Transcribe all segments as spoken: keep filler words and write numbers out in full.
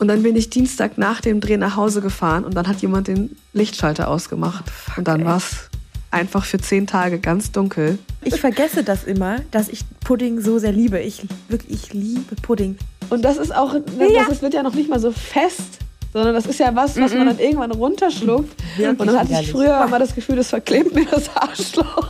Und dann bin ich Dienstag nach dem Dreh nach Hause gefahren und dann hat jemand den Lichtschalter ausgemacht. Fuck, und dann ey. war es einfach für zehn Tage ganz dunkel. Ich vergesse das immer, dass ich Pudding so sehr liebe. Ich wirklich, ich liebe Pudding. Und das ist auch, das, Ja. das wird ja noch nicht mal so fest, sondern das ist ja was, was man dann irgendwann runterschluckt. Wirklich und dann hatte ich widerlich. früher immer das Gefühl, das verklebt mir das Arschloch.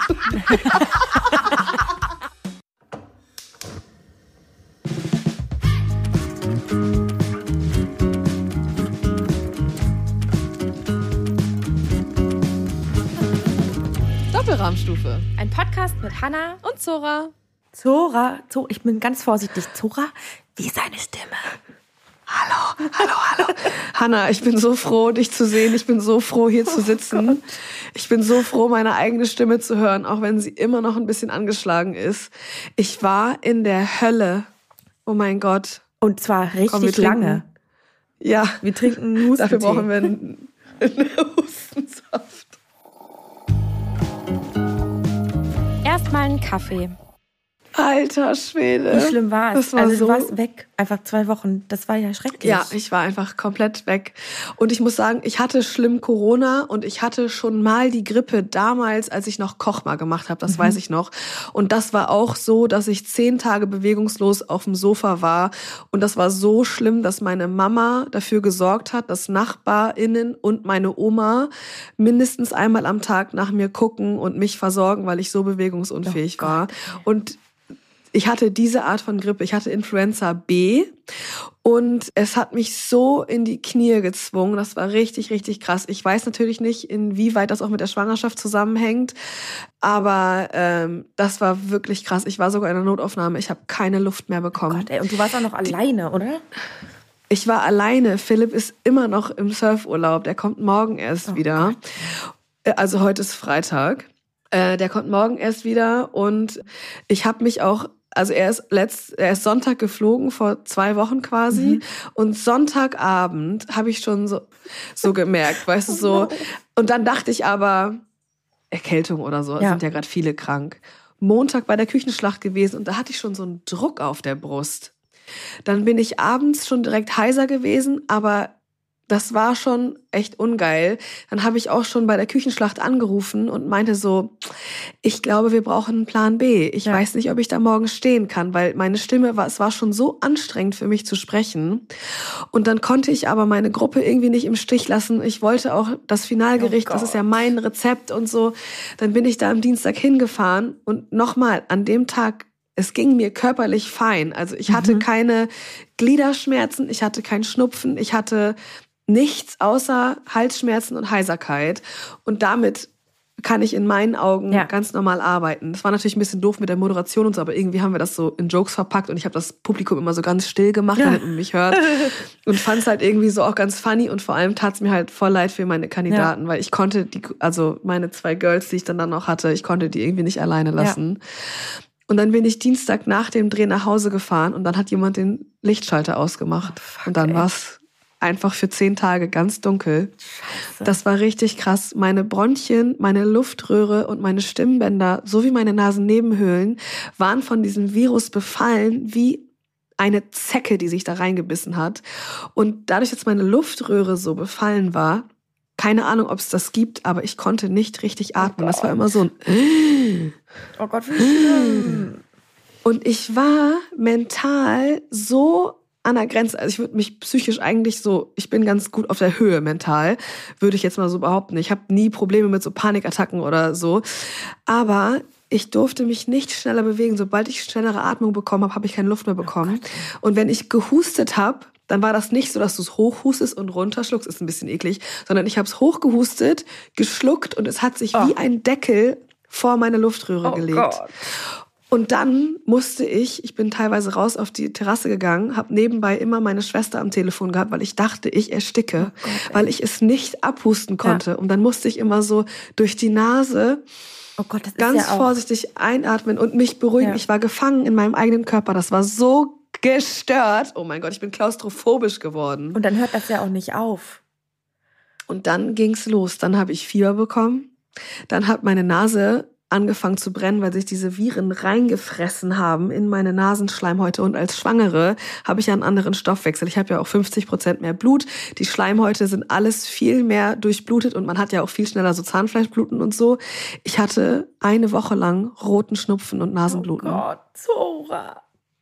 Doppelrahmstufe. Ein Podcast mit Hannah Und Zora. Zora. Zo, ich bin ganz vorsichtig. Zora, wie ist seine Stimme? Hallo, hallo, hallo. Hanna, ich bin so froh, dich zu sehen. Ich bin so froh, hier zu sitzen. Ich bin so froh, meine eigene Stimme zu hören, auch wenn sie immer noch ein bisschen angeschlagen ist. Ich war in der Hölle. Oh mein Gott. Und zwar richtig Komm, wir trinken. lange. Ja, Wir trinken Hustentee. dafür brauchen wir einen, einen Hustensaft. Erstmal einen Kaffee. Alter Schwede. Wie schlimm war es? Das war also so du warst weg, einfach zwei Wochen. Das war ja schrecklich. Ja, ich war einfach komplett weg. Und ich muss sagen, ich hatte schlimm Corona und ich hatte schon mal die Grippe damals, als ich noch Koch mal gemacht habe. Das mhm. weiß ich noch. Und das war auch so, dass ich zehn Tage bewegungslos auf dem Sofa war. Und das war so schlimm, dass meine Mama dafür gesorgt hat, dass NachbarInnen und meine Oma mindestens einmal am Tag nach mir gucken und mich versorgen, weil ich so bewegungsunfähig Oh war. Gott. Und ich hatte diese Art von Grippe. Ich hatte Influenza B und es hat mich so in die Knie gezwungen. Das war richtig, richtig krass. Ich weiß natürlich nicht, inwieweit das auch mit der Schwangerschaft zusammenhängt, aber ähm, das war wirklich krass. Ich war sogar in der Notaufnahme. Ich habe keine Luft mehr bekommen. Oh Gott, ey, und du warst auch noch alleine, oder? Ich war alleine. Philipp ist immer noch im Surfurlaub. Der kommt morgen erst Oh wieder. Gott. Also heute ist Freitag. Äh, der kommt morgen erst wieder und ich habe mich auch, also er ist letzt, er ist Sonntag geflogen, vor zwei Wochen quasi. Mhm. Und Sonntagabend habe ich schon so, so gemerkt, weißt du, so. Und dann dachte ich aber, Erkältung oder so, Ja. sind ja gerade viele krank. Montag bei der Küchenschlacht gewesen und da hatte ich schon so einen Druck auf der Brust. Dann bin ich abends schon direkt heiser gewesen, aber das war schon echt ungeil. Dann habe ich auch schon bei der Küchenschlacht angerufen und meinte so, ich glaube, wir brauchen einen Plan B. Ich Ja. weiß nicht, ob ich da morgen stehen kann, weil meine Stimme war, es war schon so anstrengend für mich zu sprechen. Und dann konnte ich aber meine Gruppe irgendwie nicht im Stich lassen. Ich wollte auch das Finalgericht, Oh das ist ja mein Rezept und so. Dann bin ich da am Dienstag hingefahren und nochmal an dem Tag, es ging mir körperlich fein. Also ich hatte Mhm. keine Gliederschmerzen, ich hatte keinen Schnupfen, ich hatte nichts außer Halsschmerzen und Heiserkeit. Und damit kann ich in meinen Augen Ja. ganz normal arbeiten. Das war natürlich ein bisschen doof mit der Moderation und so, aber irgendwie haben wir das so in Jokes verpackt und ich habe das Publikum immer so ganz still gemacht, Ja. damit man mich hört. Und fand es halt irgendwie so auch ganz funny und vor allem tat es mir halt voll leid für meine Kandidaten, ja. weil ich konnte die, also meine zwei Girls, die ich dann dann noch hatte, ich konnte die irgendwie nicht alleine lassen. Ja. Und dann bin ich Dienstag nach dem Dreh nach Hause gefahren und dann hat jemand den Lichtschalter ausgemacht. Oh, fuck, und dann ey. war's einfach für zehn Tage ganz dunkel. Scheiße. Das war richtig krass. Meine Bronchien, meine Luftröhre und meine Stimmbänder sowie meine Nasennebenhöhlen waren von diesem Virus befallen wie eine Zecke, die sich da reingebissen hat. Und dadurch, dass meine Luftröhre so befallen war, keine Ahnung, ob es das gibt, aber ich konnte nicht richtig atmen. Oh das war immer so ein Oh Gott, wie schlimm. Und ich war mental so an der Grenze. Also ich würde mich psychisch eigentlich so, ich bin ganz gut auf der Höhe mental, würde ich jetzt mal so behaupten. Ich habe nie Probleme mit so Panikattacken oder so. Aber ich durfte mich nicht schneller bewegen. Sobald ich schnellere Atmung bekommen habe, habe ich keine Luft mehr bekommen. Oh und wenn ich gehustet habe, dann war das nicht so, dass du es hochhustest und runterschluckst, ist ein bisschen eklig, sondern ich habe es hochgehustet, geschluckt und es hat sich oh. wie ein Deckel vor meine Luftröhre oh gelegt. Gott. Und dann musste ich, ich bin teilweise raus auf die Terrasse gegangen, habe nebenbei immer meine Schwester am Telefon gehabt, weil ich dachte, ich ersticke, oh Gott, weil ich es nicht abhusten konnte. Ja. Und dann musste ich immer so durch die Nase oh Gott, das ist ganz ja auch vorsichtig einatmen und mich beruhigen. Ja. Ich war gefangen in meinem eigenen Körper. Das war so gestört. Oh mein Gott, ich bin klaustrophobisch geworden. Und dann hört das ja auch nicht auf. Und dann ging's los. Dann habe ich Fieber bekommen. Dann hat meine Nase angefangen zu brennen, weil sich diese Viren reingefressen haben in meine Nasenschleimhäute. Und als Schwangere habe ich ja einen anderen Stoffwechsel. Ich habe ja auch fünfzig Prozent mehr Blut. Die Schleimhäute sind alles viel mehr durchblutet und man hat ja auch viel schneller so Zahnfleischbluten und so. Ich hatte eine Woche lang roten Schnupfen und Nasenbluten. Oh Gott, Zora.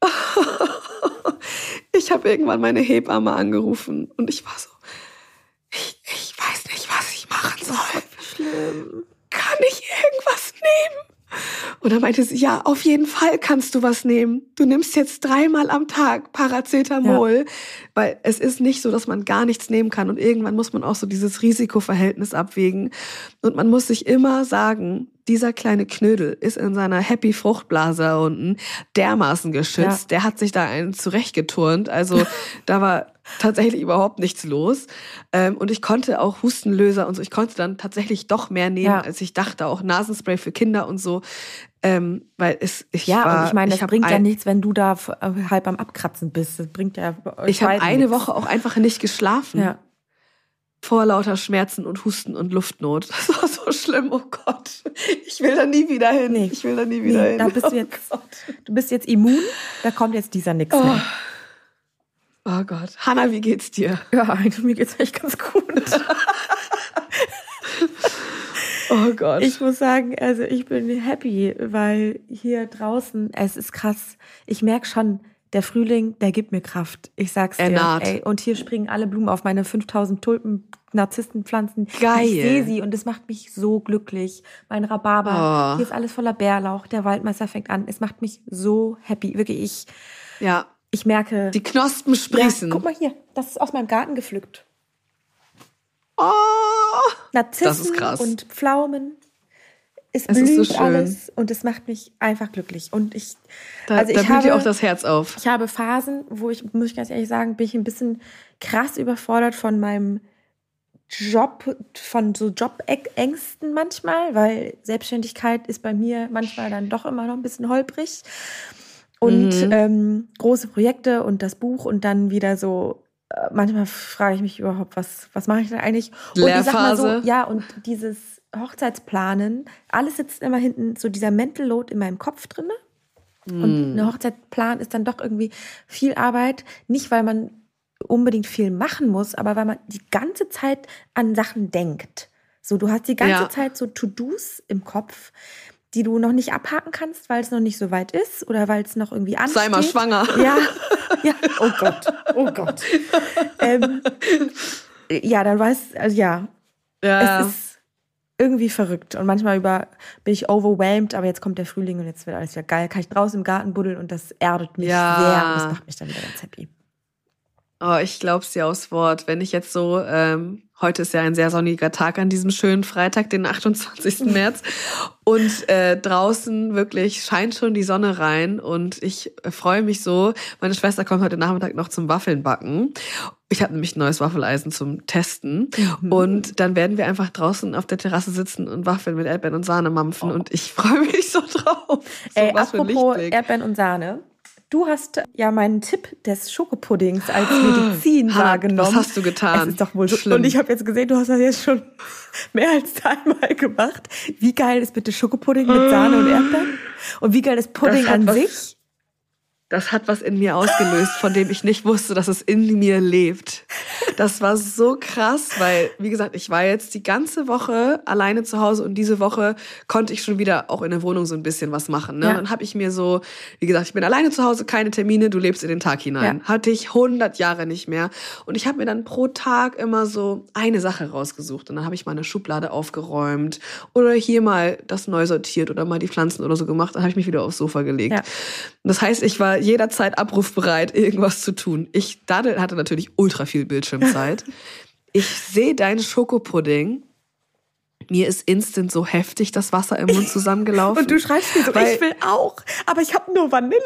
Ich habe irgendwann meine Hebamme angerufen und ich war so, ich, ich weiß nicht, was ich machen soll. Schlimm. Kann ich irgendwas nehmen? Und dann meinte sie, ja, auf jeden Fall kannst du was nehmen. Du nimmst jetzt dreimal am Tag Paracetamol, ja. Weil es ist nicht so, dass man gar nichts nehmen kann. Und irgendwann muss man auch so dieses Risikoverhältnis abwägen. Und man muss sich immer sagen, dieser kleine Knödel ist in seiner Happy-Fruchtblase da unten dermaßen geschützt. Ja. Der hat sich da einen zurechtgeturnt. Also da war tatsächlich überhaupt nichts los. Und ich konnte auch Hustenlöser und so. Ich konnte dann tatsächlich doch mehr nehmen, ja. als ich dachte. Auch Nasenspray für Kinder und so. Ähm, weil es, ich ja, war, und ich meine, das ich bringt ein, ja nichts, wenn du da halb am Abkratzen bist. Das bringt ja euch Ich habe eine nichts. Woche auch einfach nicht geschlafen. Ja. Vor lauter Schmerzen und Husten und Luftnot. Das war so schlimm, oh Gott. Ich will da nie wieder hin. Nee. Ich will da nie wieder nee, hin. Da bist du, jetzt, oh du bist jetzt immun, da kommt jetzt dieser nix oh. mehr. Oh Gott. Hanna, wie geht's dir? Ja, mir geht's echt ganz gut. Oh Gott. Ich muss sagen, also ich bin happy, weil hier draußen, es ist krass. Ich merke schon, der Frühling, der gibt mir Kraft. Ich sag's dir. Ey, und hier springen alle Blumen auf meine fünftausend Tulpen, Narzisstenpflanzen. Geil. Ich sehe sie und es macht mich so glücklich. Mein Rhabarber, oh. Hier ist alles voller Bärlauch. Der Waldmeister fängt an. Es macht mich so happy. Wirklich, ich, ja. ich merke. Die Knospen sprießen. Ja, guck mal hier, das ist aus meinem Garten gepflückt. Oh, Narzissen das ist krass. Und Pflaumen. Es, es blüht ist so schön. Alles und es macht mich einfach glücklich. Und ich, da, also da ich blüht habe, dir auch das Herz auf. Ich habe Phasen, wo ich, muss ich ganz ehrlich sagen, bin ich ein bisschen krass überfordert von meinem Job, von so Jobängsten manchmal, weil Selbstständigkeit ist bei mir manchmal dann doch immer noch ein bisschen holprig. Und mhm. ähm, große Projekte und das Buch und dann wieder so, äh, manchmal frage ich mich überhaupt, was, was mache ich denn eigentlich? Und ich sag mal so, ja, und dieses Hochzeitsplanen, alles sitzt immer hinten, so dieser Mental Load in meinem Kopf drin. Mm. Und eine Hochzeitsplan ist dann doch irgendwie viel Arbeit. Nicht, weil man unbedingt viel machen muss, aber weil man die ganze Zeit an Sachen denkt. So, du hast die ganze ja. Zeit so To-Dos im Kopf, die du noch nicht abhaken kannst, weil es noch nicht so weit ist oder weil es noch irgendwie ansteht. Sei mal schwanger. Ja, ja. Oh Gott, oh Gott. ähm, ja, dann weißt also ja, ja. es ist irgendwie verrückt und manchmal über, bin ich overwhelmed, aber jetzt kommt der Frühling und jetzt wird alles wieder geil. Kann ich draußen im Garten buddeln und das erdet mich ja. sehr und das macht mich dann wieder ganz happy. Oh, ich glaub's dir aufs Wort. Wenn ich jetzt so, ähm, heute ist ja ein sehr sonniger Tag an diesem schönen Freitag, den achtundzwanzigsten März. Und äh, draußen wirklich scheint schon die Sonne rein und ich äh, freue mich so. Meine Schwester kommt heute Nachmittag noch zum Waffeln backen. Ich habe nämlich ein neues Waffeleisen zum Testen. Mhm. Und dann werden wir einfach draußen auf der Terrasse sitzen und Waffeln mit Erdbeeren und Sahne mampfen. Oh. Und ich freue mich so drauf. So, Ey, apropos Erdbeeren und Sahne. Du hast ja meinen Tipp des Schokopuddings als Medizin Hanna, wahrgenommen. Was hast du getan? Es ist doch wohl so schlimm. Und ich habe jetzt gesehen, du hast das jetzt schon mehr als einmal gemacht. Wie geil ist bitte Schokopudding mit Sahne und Erdbeeren? Und wie geil ist Pudding an was, sich? Das hat was in mir ausgelöst, von dem ich nicht wusste, dass es in mir lebt. Das war so krass, weil, wie gesagt, ich war jetzt die ganze Woche alleine zu Hause und diese Woche konnte ich schon wieder auch in der Wohnung so ein bisschen was machen. Ne? Ja. Dann habe ich mir so, wie gesagt, ich bin alleine zu Hause, keine Termine, du lebst in den Tag hinein. Ja. Hatte ich hundert Jahre nicht mehr. Und ich habe mir dann pro Tag immer so eine Sache rausgesucht. Und dann habe ich mal eine Schublade aufgeräumt oder hier mal das neu sortiert oder mal die Pflanzen oder so gemacht. Dann habe ich mich wieder aufs Sofa gelegt. Ja. Das heißt, ich war jederzeit abrufbereit, irgendwas zu tun. Ich Daddel hatte natürlich ultra viel Bildschirmzeit. Ich sehe deinen Schokopudding. Mir ist instant so heftig das Wasser im Mund zusammengelaufen. Und du schreibst mir so, ich will auch, aber ich habe nur Vanille.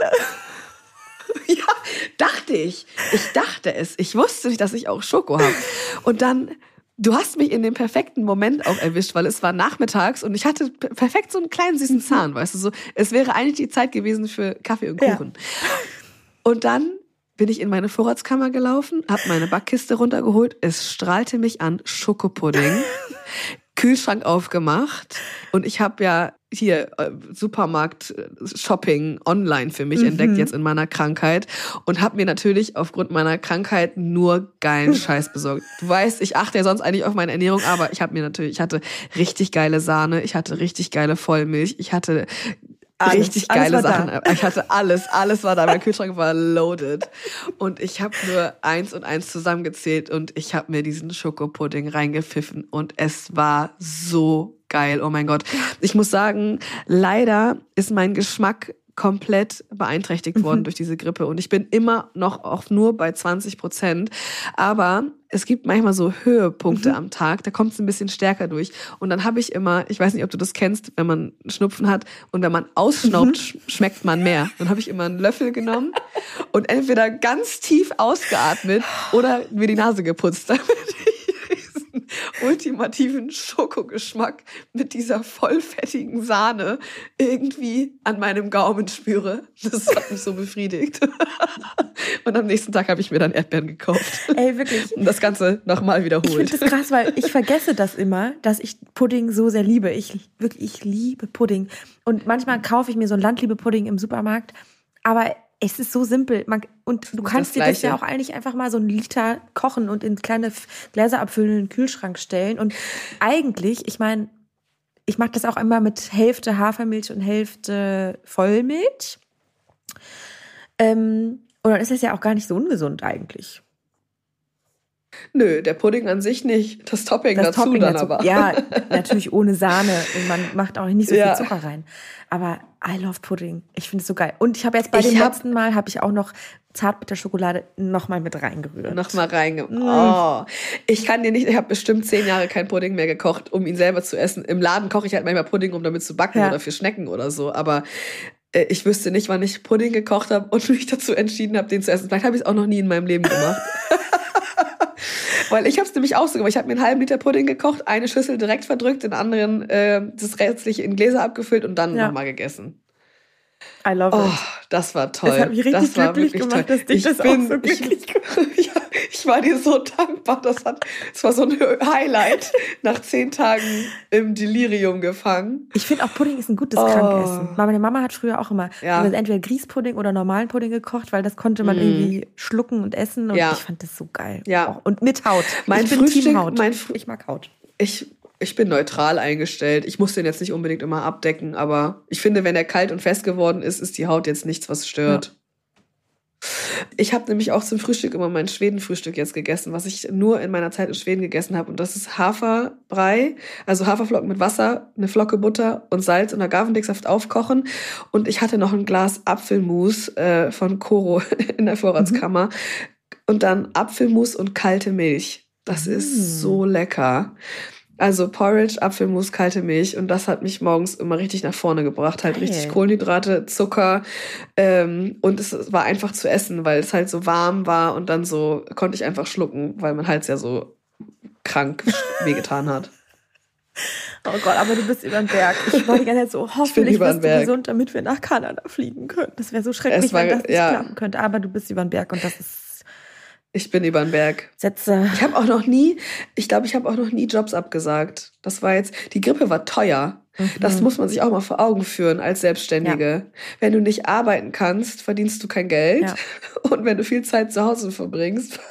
Ja, dachte ich. Ich dachte es. Ich wusste nicht, dass ich auch Schoko habe. Und dann... Du hast mich in dem perfekten Moment auch erwischt, weil es war nachmittags und ich hatte perfekt so einen kleinen süßen Zahn, weißt du, so. Es wäre eigentlich die Zeit gewesen für Kaffee und Kuchen. Ja. Und dann bin ich in meine Vorratskammer gelaufen, habe meine Backkiste runtergeholt, es strahlte mich an, Schokopudding. Kühlschrank aufgemacht und ich habe ja hier äh, Supermarkt-Shopping online für mich mhm. entdeckt jetzt in meiner Krankheit und habe mir natürlich aufgrund meiner Krankheit nur geilen Scheiß besorgt. Du weißt, ich achte ja sonst eigentlich auf meine Ernährung, aber ich habe mir natürlich, ich hatte richtig geile Sahne, ich hatte richtig geile Vollmilch, ich hatte Alles, richtig geile Sachen. Da. Ich hatte alles, alles war da. Mein Kühlschrank war loaded. Und ich habe nur eins und eins zusammengezählt und ich habe mir diesen Schokopudding reingepfiffen und es war so geil. Oh mein Gott. Ich muss sagen, leider ist mein Geschmack komplett beeinträchtigt worden mhm. durch diese Grippe und ich bin immer noch auch nur bei zwanzig Prozent. Aber es gibt manchmal so Höhepunkte mhm. am Tag, da kommt es ein bisschen stärker durch. Und dann habe ich immer, ich weiß nicht, ob du das kennst, wenn man Schnupfen hat und wenn man ausschnaubt, mhm. schmeckt man mehr. Dann habe ich immer einen Löffel genommen und entweder ganz tief ausgeatmet oder mir die Nase geputzt, damit ultimativen Schokogeschmack mit dieser vollfettigen Sahne irgendwie an meinem Gaumen spüre. Das hat mich so befriedigt. Und am nächsten Tag habe ich mir dann Erdbeeren gekauft. Ey, wirklich. Und das Ganze nochmal wiederholt. Ich finde das krass, weil ich vergesse das immer, dass ich Pudding so sehr liebe. Ich wirklich, ich liebe Pudding. Und manchmal kaufe ich mir so einen Landliebe-Pudding im Supermarkt. Aber es ist so simpel. Man, und du kannst dir das ja auch eigentlich einfach mal so einen Liter kochen und in kleine Gläser abfüllen und in den Kühlschrank stellen. Und eigentlich, ich meine, ich mache das auch immer mit Hälfte Hafermilch und Hälfte Vollmilch. Ähm, und dann ist das ja auch gar nicht so ungesund eigentlich. Nö, der Pudding an sich nicht. Das Topping das dazu Topping dann dazu. aber. Ja, natürlich ohne Sahne. Und man macht auch nicht so ja. viel Zucker rein. Aber I love Pudding. Ich finde es so geil. Und ich habe jetzt bei ich dem hab, letzten Mal habe ich auch noch Zartbitterschokolade nochmal mit reingerührt. Nochmal reingerührt. Mm. Oh. Ich kann dir nicht, ich habe bestimmt zehn Jahre keinen Pudding mehr gekocht, um ihn selber zu essen. Im Laden koche ich halt manchmal Pudding, um damit zu backen ja. oder für Schnecken oder so. Aber äh, ich wüsste nicht, wann ich Pudding gekocht habe und mich dazu entschieden habe, den zu essen. Vielleicht habe ich es auch noch nie in meinem Leben gemacht. Weil ich habe es nämlich auch so gemacht. Ich habe mir einen halben Liter Pudding gekocht, eine Schüssel direkt verdrückt, den anderen äh, das restliche in Gläser abgefüllt und dann ja. nochmal gegessen. I love it. Oh, das war toll. Das hat mich richtig das glücklich gemacht, toll. dass dich ich das bin, auch so glücklich gemacht hat. Ich, ja, ich war dir so dankbar. Das, hat, das war so ein Highlight nach zehn Tagen im Delirium gefangen. Ich finde auch, Pudding ist ein gutes oh. Krankessen. Meine Mama hat früher auch immer ja. entweder Grießpudding oder normalen Pudding gekocht, weil das konnte man mm. irgendwie schlucken und essen. Und ja. ich fand das so geil. Ja. Oh, und mit Haut. Mein ich bin Frühstück, Team Haut. Mein Fr- ich mag Haut. Ich... Ich bin neutral eingestellt. Ich muss den jetzt nicht unbedingt immer abdecken, aber ich finde, wenn er kalt und fest geworden ist, ist die Haut jetzt nichts, was stört. Ja. Ich habe nämlich auch zum Frühstück immer mein Schwedenfrühstück jetzt gegessen, was ich nur in meiner Zeit in Schweden gegessen habe. Und das ist Haferbrei, also Haferflocken mit Wasser, eine Flocke Butter und Salz und Agavendicksaft aufkochen. Und ich hatte noch ein Glas Apfelmus äh, von Koro in der Vorratskammer. Mhm. Und dann Apfelmus und kalte Milch. Das mhm. ist so lecker. Also Porridge, Apfelmus, kalte Milch und das hat mich morgens immer richtig nach vorne gebracht. Halt Geil. Richtig Kohlenhydrate, Zucker ähm, und es war einfach zu essen, weil es halt so warm war und dann so konnte ich einfach schlucken, weil mein Hals ja so krank wehgetan hat. Oh Gott, aber du bist über den Berg. Ich war die ganze Zeit so, hoffentlich bist du Berg. gesund, damit wir nach Kanada fliegen können. Das wäre so schrecklich, war, wenn das nicht ja. klappen könnte. Aber du bist über den Berg und das ist Ich bin über den Berg. Sätze. Ich habe auch noch nie, ich glaube, ich habe auch noch nie Jobs abgesagt. Das war jetzt, die Grippe war teuer. Mhm. Das muss man sich auch mal vor Augen führen als Selbstständige. Ja. Wenn du nicht arbeiten kannst, verdienst du kein Geld. Ja. Und wenn du viel Zeit zu Hause verbringst.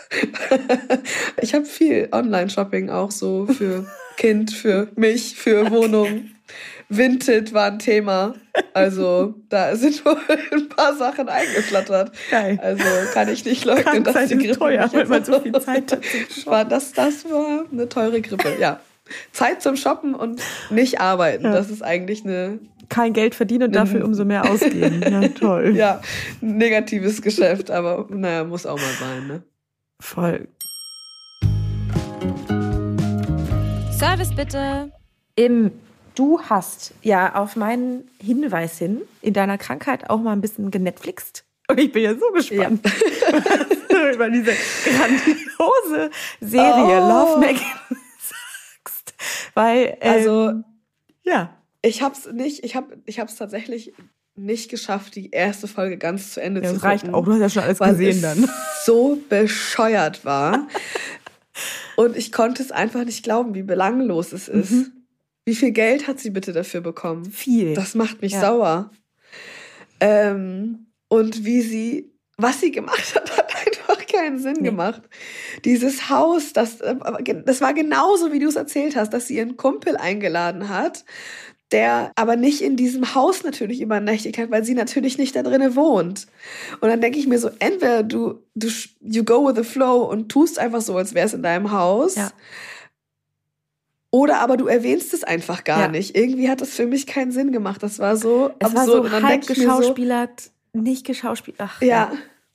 Ich habe viel Online-Shopping auch so für Kind, für mich, für Wohnung. Vinted war ein Thema. Also da sind wohl ein paar Sachen eingeflattert. Geil. Also kann ich nicht leugnen, dass die Grippe teuer, weil man so viel Zeit hat. War das, das war eine teure Grippe, ja. Zeit zum Shoppen und nicht arbeiten, ja. Das ist eigentlich eine... Kein Geld verdienen und dafür umso mehr ausgeben. Ja, toll. Ja, ein negatives Geschäft, aber naja, muss auch mal sein, ne? Voll. Service bitte. Im Du hast ja auf meinen Hinweis hin in deiner Krankheit auch mal ein bisschen genetflixt. Und ich bin ja so gespannt, ja. was du über diese grandiose Serie oh. Love Megan sagst. Weil, ähm, also, ja. Ich hab's nicht, ich hab, ich hab's tatsächlich nicht geschafft, die erste Folge ganz zu Ende ja, zu gucken. Das reicht auch, du hast ja schon alles weil gesehen es dann. so bescheuert war. Und ich konnte es einfach nicht glauben, wie belanglos es ist. Mhm. Wie viel Geld hat sie bitte dafür bekommen? Viel. Das macht mich Ja. sauer. Ähm, und wie sie, was sie gemacht hat, hat einfach keinen Sinn Nee. gemacht. Dieses Haus, das, das war genauso, wie du es erzählt hast, dass sie ihren Kumpel eingeladen hat, der aber nicht in diesem Haus natürlich übernächtigt hat, weil sie natürlich nicht da drinnen wohnt. Und dann denke ich mir so, entweder du, du, you go with the flow und tust einfach so, als wäre es in deinem Haus, Ja. oder aber du erwähnst es einfach gar Ja. nicht. Irgendwie hat das für mich keinen Sinn gemacht. Das war so Es war absurd. so Und dann halb denk ich mir so, geschauspielert, nicht geschauspielert. Ach, ja.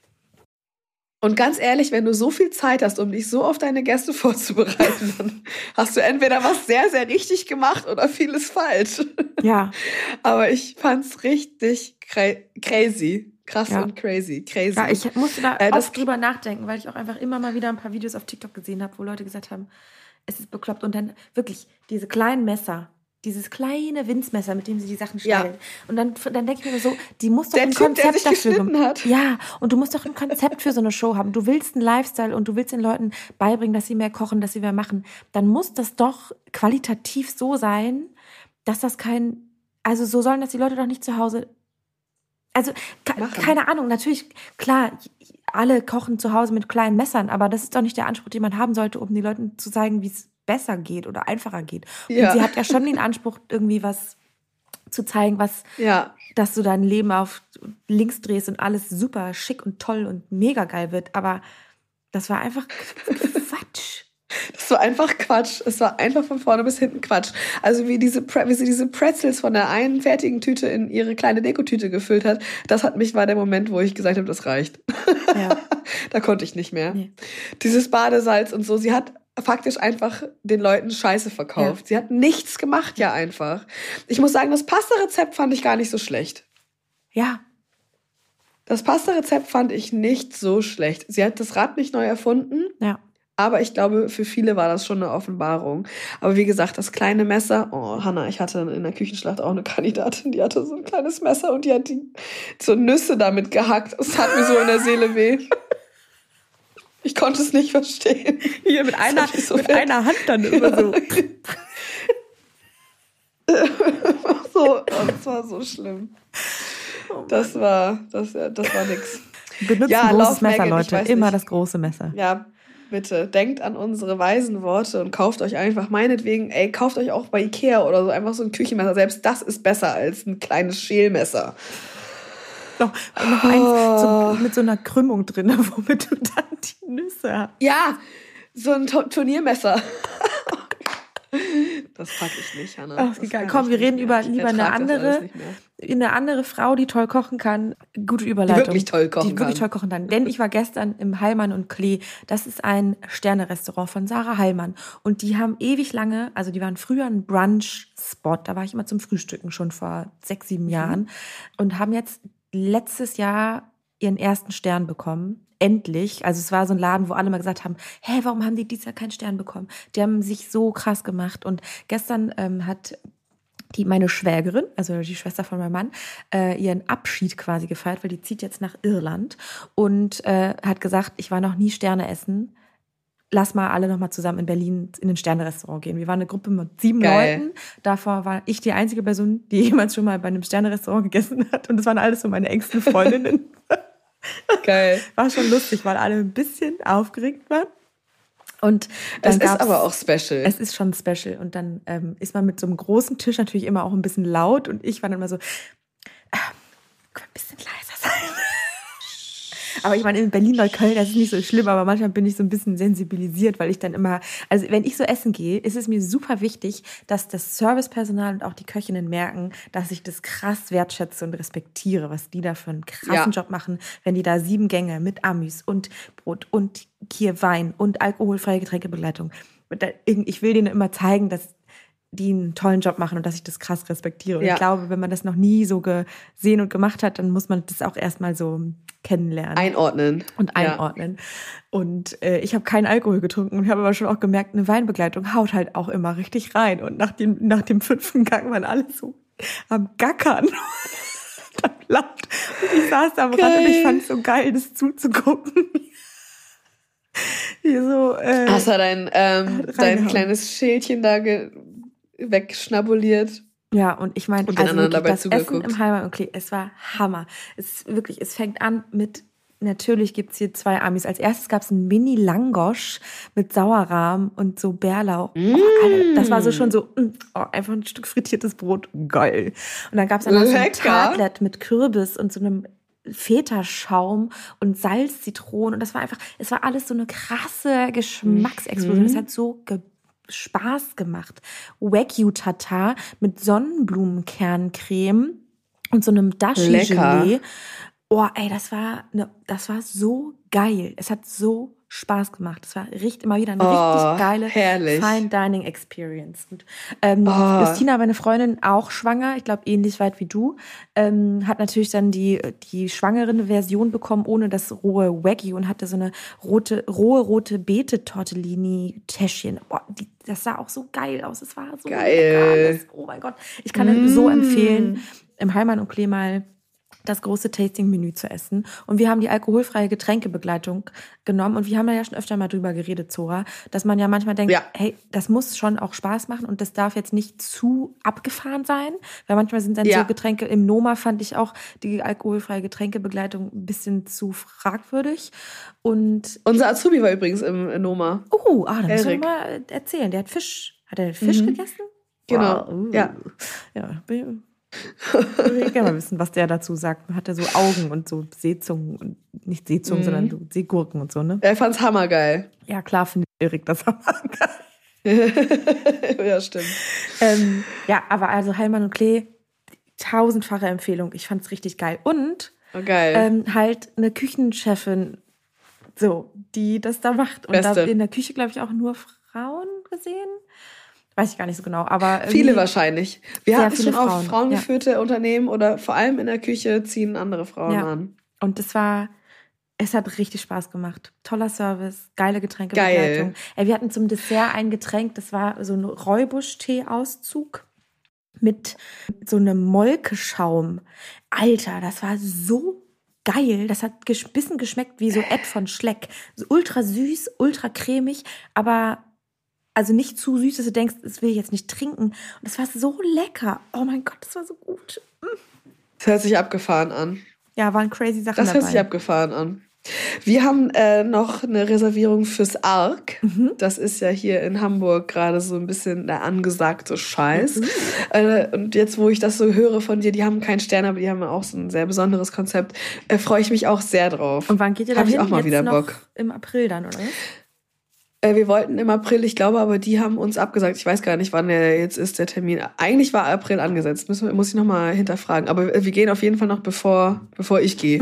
Und ganz ehrlich, wenn du so viel Zeit hast, um dich so auf deine Gäste vorzubereiten, dann hast du entweder was sehr, sehr richtig gemacht oder vieles falsch. Ja. Aber ich fand's richtig cra- crazy. Krass Ja. und crazy. Crazy. Ja, ich musste da Äh, das- oft drüber nachdenken, weil ich auch einfach immer mal wieder ein paar Videos auf TikTok gesehen habe, wo Leute gesagt haben, es ist bekloppt. Und dann wirklich diese kleinen Messer, dieses kleine Winzmesser, mit dem sie die Sachen Ja. schneiden. Und dann, dann denke ich mir so, die muss doch Der ein Typ, der Konzept sich dafür geschnitten gem- hat. Ja, und du musst doch ein Konzept für so eine Show haben. Du willst einen Lifestyle und du willst den Leuten beibringen, dass sie mehr kochen, dass sie mehr machen. Dann muss das doch qualitativ so sein, dass das kein, also so sollen das die Leute doch nicht zu Hause. Also, ke- Machen. keine Ahnung, natürlich, klar, alle kochen zu Hause mit kleinen Messern, aber das ist doch nicht der Anspruch, den man haben sollte, um den Leuten zu zeigen, wie es besser geht oder einfacher geht. Ja. Und sie hat ja schon den Anspruch, irgendwie was zu zeigen, was, Ja. dass du dein Leben auf links drehst und alles super schick und toll und mega geil wird, aber das war einfach Quatsch. Das war einfach Quatsch. Es war einfach von vorne bis hinten Quatsch. Also wie, diese Pre- wie sie diese Pretzels von der einen fertigen Tüte in ihre kleine Dekotüte gefüllt hat, das hat mich, war der Moment, wo ich gesagt habe, das reicht. Ja. Da konnte ich nicht mehr. Nee. Dieses Badesalz und so, sie hat faktisch einfach den Leuten Scheiße verkauft. Ja. Sie hat nichts gemacht, ja einfach. Ich muss sagen, das Pasta-Rezept fand ich gar nicht so schlecht. Ja, Das Pasta-Rezept fand ich nicht so schlecht. Sie hat das Rad nicht neu erfunden, ja. aber ich glaube, für viele war das schon eine Offenbarung. Aber wie gesagt, das kleine Messer, oh, Hannah, ich hatte in der Küchenschlacht auch eine Kandidatin, die hatte so ein kleines Messer und die hat die, so Nüsse damit gehackt. Es tat mir so in der Seele weh. Ich konnte es nicht verstehen. Hier mit einer, hat mich so mit weh. einer Hand dann immer so. So, das war so schlimm. Das war, das, das war nix. Benutzt Ja, ein großes Love Messer, Megan, ich Leute. weiß Immer nicht. das große Messer. Ja, bitte, denkt an unsere weisen Worte und kauft euch einfach, meinetwegen, ey, kauft euch auch bei Ikea oder so einfach so ein Küchenmesser. Selbst das ist besser als ein kleines Schälmesser. Noch, noch eins so, mit so einer Krümmung drin, womit du dann die Nüsse hast. Ja, so ein Tu- Turniermesser. Das pack ich nicht, Hannah. Ach, Das egal. kann Komm, ich wir nicht reden mehr. über Ich lieber eine ertrag das alles andere, nicht mehr. eine andere Frau, die toll kochen kann. Gute Überleitung. Die wirklich toll kochen Die wirklich kann. toll kochen kann. Denn ich war gestern im Heilmann und Klee. Das ist ein Sterne-Restaurant von Sarah Heilmann. Und die haben ewig lange, also die waren früher ein Brunch-Spot. Da war ich immer zum Frühstücken schon vor sechs, sieben Jahren. Und haben jetzt letztes Jahr ihren ersten Stern bekommen. Endlich. Also es war so ein Laden, wo alle mal gesagt haben, hä, warum haben die dieses Jahr keinen Stern bekommen? Die haben sich so krass gemacht. Und gestern ähm, hat die meine Schwägerin, also die Schwester von meinem Mann, äh, ihren Abschied quasi gefeiert, weil die zieht jetzt nach Irland und äh, hat gesagt, ich war noch nie Sterne essen. Lass mal alle noch mal zusammen in Berlin in ein Sterne-Restaurant gehen. Wir waren eine Gruppe mit sieben Geil. Leuten. Davor war ich die einzige Person, die jemals schon mal bei einem Sterne-Restaurant gegessen hat. Und das waren alles so meine engsten Freundinnen. Geil. War schon lustig, weil alle ein bisschen aufgeregt waren. Und dann Es ist gab's- aber auch special. Es ist schon special. Und dann ähm, ist man mit so einem großen Tisch natürlich immer auch ein bisschen laut. Und ich war dann immer so, äh, können wir ein bisschen leiser sein. Aber ich meine, in Berlin-Neukölln, das ist nicht so schlimm, aber manchmal bin ich so ein bisschen sensibilisiert, weil ich dann immer, also wenn ich so essen gehe, ist es mir super wichtig, dass das Servicepersonal und auch die Köchinnen merken, dass ich das krass wertschätze und respektiere, was die da für einen krassen Ja. Job machen, wenn die da sieben Gänge mit Amis und Brot und hier Wein und alkoholfreie Getränkebegleitung. Und da- Ich will denen immer zeigen, dass die einen tollen Job machen und dass ich das krass respektiere. Und Ja. ich glaube, wenn man das noch nie so gesehen und gemacht hat, dann muss man das auch erstmal so kennenlernen Einordnen. und Ja. einordnen. Und äh, ich habe keinen Alkohol getrunken und habe aber schon auch gemerkt, eine Weinbegleitung haut halt auch immer richtig rein. Und nach dem, nach dem fünften Gang waren alle so am Gackern. Dann laut. Und ich saß da am Rand und ich Geil. fand es so geil, das zuzugucken. Wie so, äh, Hast du dein, ähm, dein Reinhauen. kleines Schildchen da ge wegschnabuliert. Ja, und ich meine, Und den also anderen wirklich, dabei das zugeguckt. Essen im Heimat und Klee, es war Hammer. Es ist wirklich, es fängt an mit, natürlich gibt's hier zwei Amis. Als erstes gab's einen Mini-Langosch mit Sauerrahm und so Bärlauch. Oh, Alter, das war so schon so, mm, oh, einfach ein Stück frittiertes Brot, geil. Und dann gab's dann noch so ein Lecker. Tartlet mit Kürbis und so einem Feta-Schaum und Salz, Zitronen. Und das war einfach, es war alles so eine krasse Geschmacksexplosion. Es hat so ge Spaß gemacht. Wagyu-Tatar mit Sonnenblumenkerncreme und so einem Dashi-Gelee. Oh, ey, das war, ne, das war so geil. Es hat so Spaß gemacht. Es war richtig, immer wieder eine Oh, richtig geile herrlich. Fine Dining Experience. Und, ähm, Oh. Justina, meine Freundin, auch schwanger, ich glaube ähnlich weit wie du, ähm, hat natürlich dann die, die schwangere Version bekommen, ohne das rohe Wagyu und hatte so eine rote, rohe rote Beete-Tortellini-Täschchen. Boah, die, das sah auch so geil aus. Es war so Geil. lecker. Das, oh mein Gott. Ich kann mm. so empfehlen, im Heimann und Klee mal das große Tasting-Menü zu essen. Und wir haben die alkoholfreie Getränkebegleitung genommen. Und wir haben da ja schon öfter mal drüber geredet, Zora, dass man ja manchmal denkt, Ja. hey, das muss schon auch Spaß machen und das darf jetzt nicht zu abgefahren sein. Weil manchmal sind dann Ja. so Getränke, im Noma fand ich auch die alkoholfreie Getränkebegleitung ein bisschen zu fragwürdig. Und, Unser Azubi war übrigens im im Noma. oh, ah, da musst du Erik. mal erzählen. Der hat Fisch, hat er Fisch Mhm. gegessen? Genau, Wow. ja. Ja, bin- ich will gerne mal wissen, was der dazu sagt. Hat er so Augen und so Seezungen, und nicht Seezungen, Mhm. sondern so Seegurken und so, ne? Er fand's hammergeil. Ja, klar findet Erik das aber geil. Ja, stimmt. ähm, ja, aber also Heimann und Klee, tausendfache Empfehlung. Ich fand's richtig geil. Und Oh, geil. ähm, halt eine Küchenchefin, so, die das da macht. Und da Beste. in der Küche, glaube ich, auch nur Frauen gesehen. Weiß ich gar nicht so genau, aber Viele irgendwie- wahrscheinlich. Wir sehr hatten viele schon auch Frauen, frauengeführte Unternehmen oder vor allem in der Küche ziehen andere Frauen Ja. an. Und es war, es hat richtig Spaß gemacht. Toller Service, geile Getränkebegleitung. Ey, wir hatten zum Dessert ein Getränk, das war so ein Räubusch-Tee-Auszug mit so einem Molkeschaum. Alter, das war so geil. Das hat ein bisschen geschmeckt wie so Ed von Schleck. So ultra süß, ultra cremig, aber also nicht zu süß, dass du denkst, das will ich jetzt nicht trinken. Und das war so lecker. Oh mein Gott, das war so gut. Das hört sich abgefahren an. Ja, waren crazy Sachen Das dabei. hört sich abgefahren an. Wir haben äh, noch eine Reservierung fürs Arc. Mhm. Das ist ja hier in Hamburg gerade so ein bisschen der angesagte Scheiß. Mhm. Äh, und jetzt, wo ich das so höre von dir, die haben keinen Stern, aber die haben auch so ein sehr besonderes Konzept, äh, freue ich mich auch sehr drauf. Und wann geht ihr da Hab ich hin? auch mal Jetzt wieder noch Bock. im April dann, oder? Äh, wir wollten im April, ich glaube, aber die haben uns abgesagt. Ich weiß gar nicht, wann der jetzt ist, der Termin. Eigentlich war April angesetzt. Müssen wir, muss ich nochmal hinterfragen. Aber wir gehen auf jeden Fall noch, bevor, bevor ich gehe.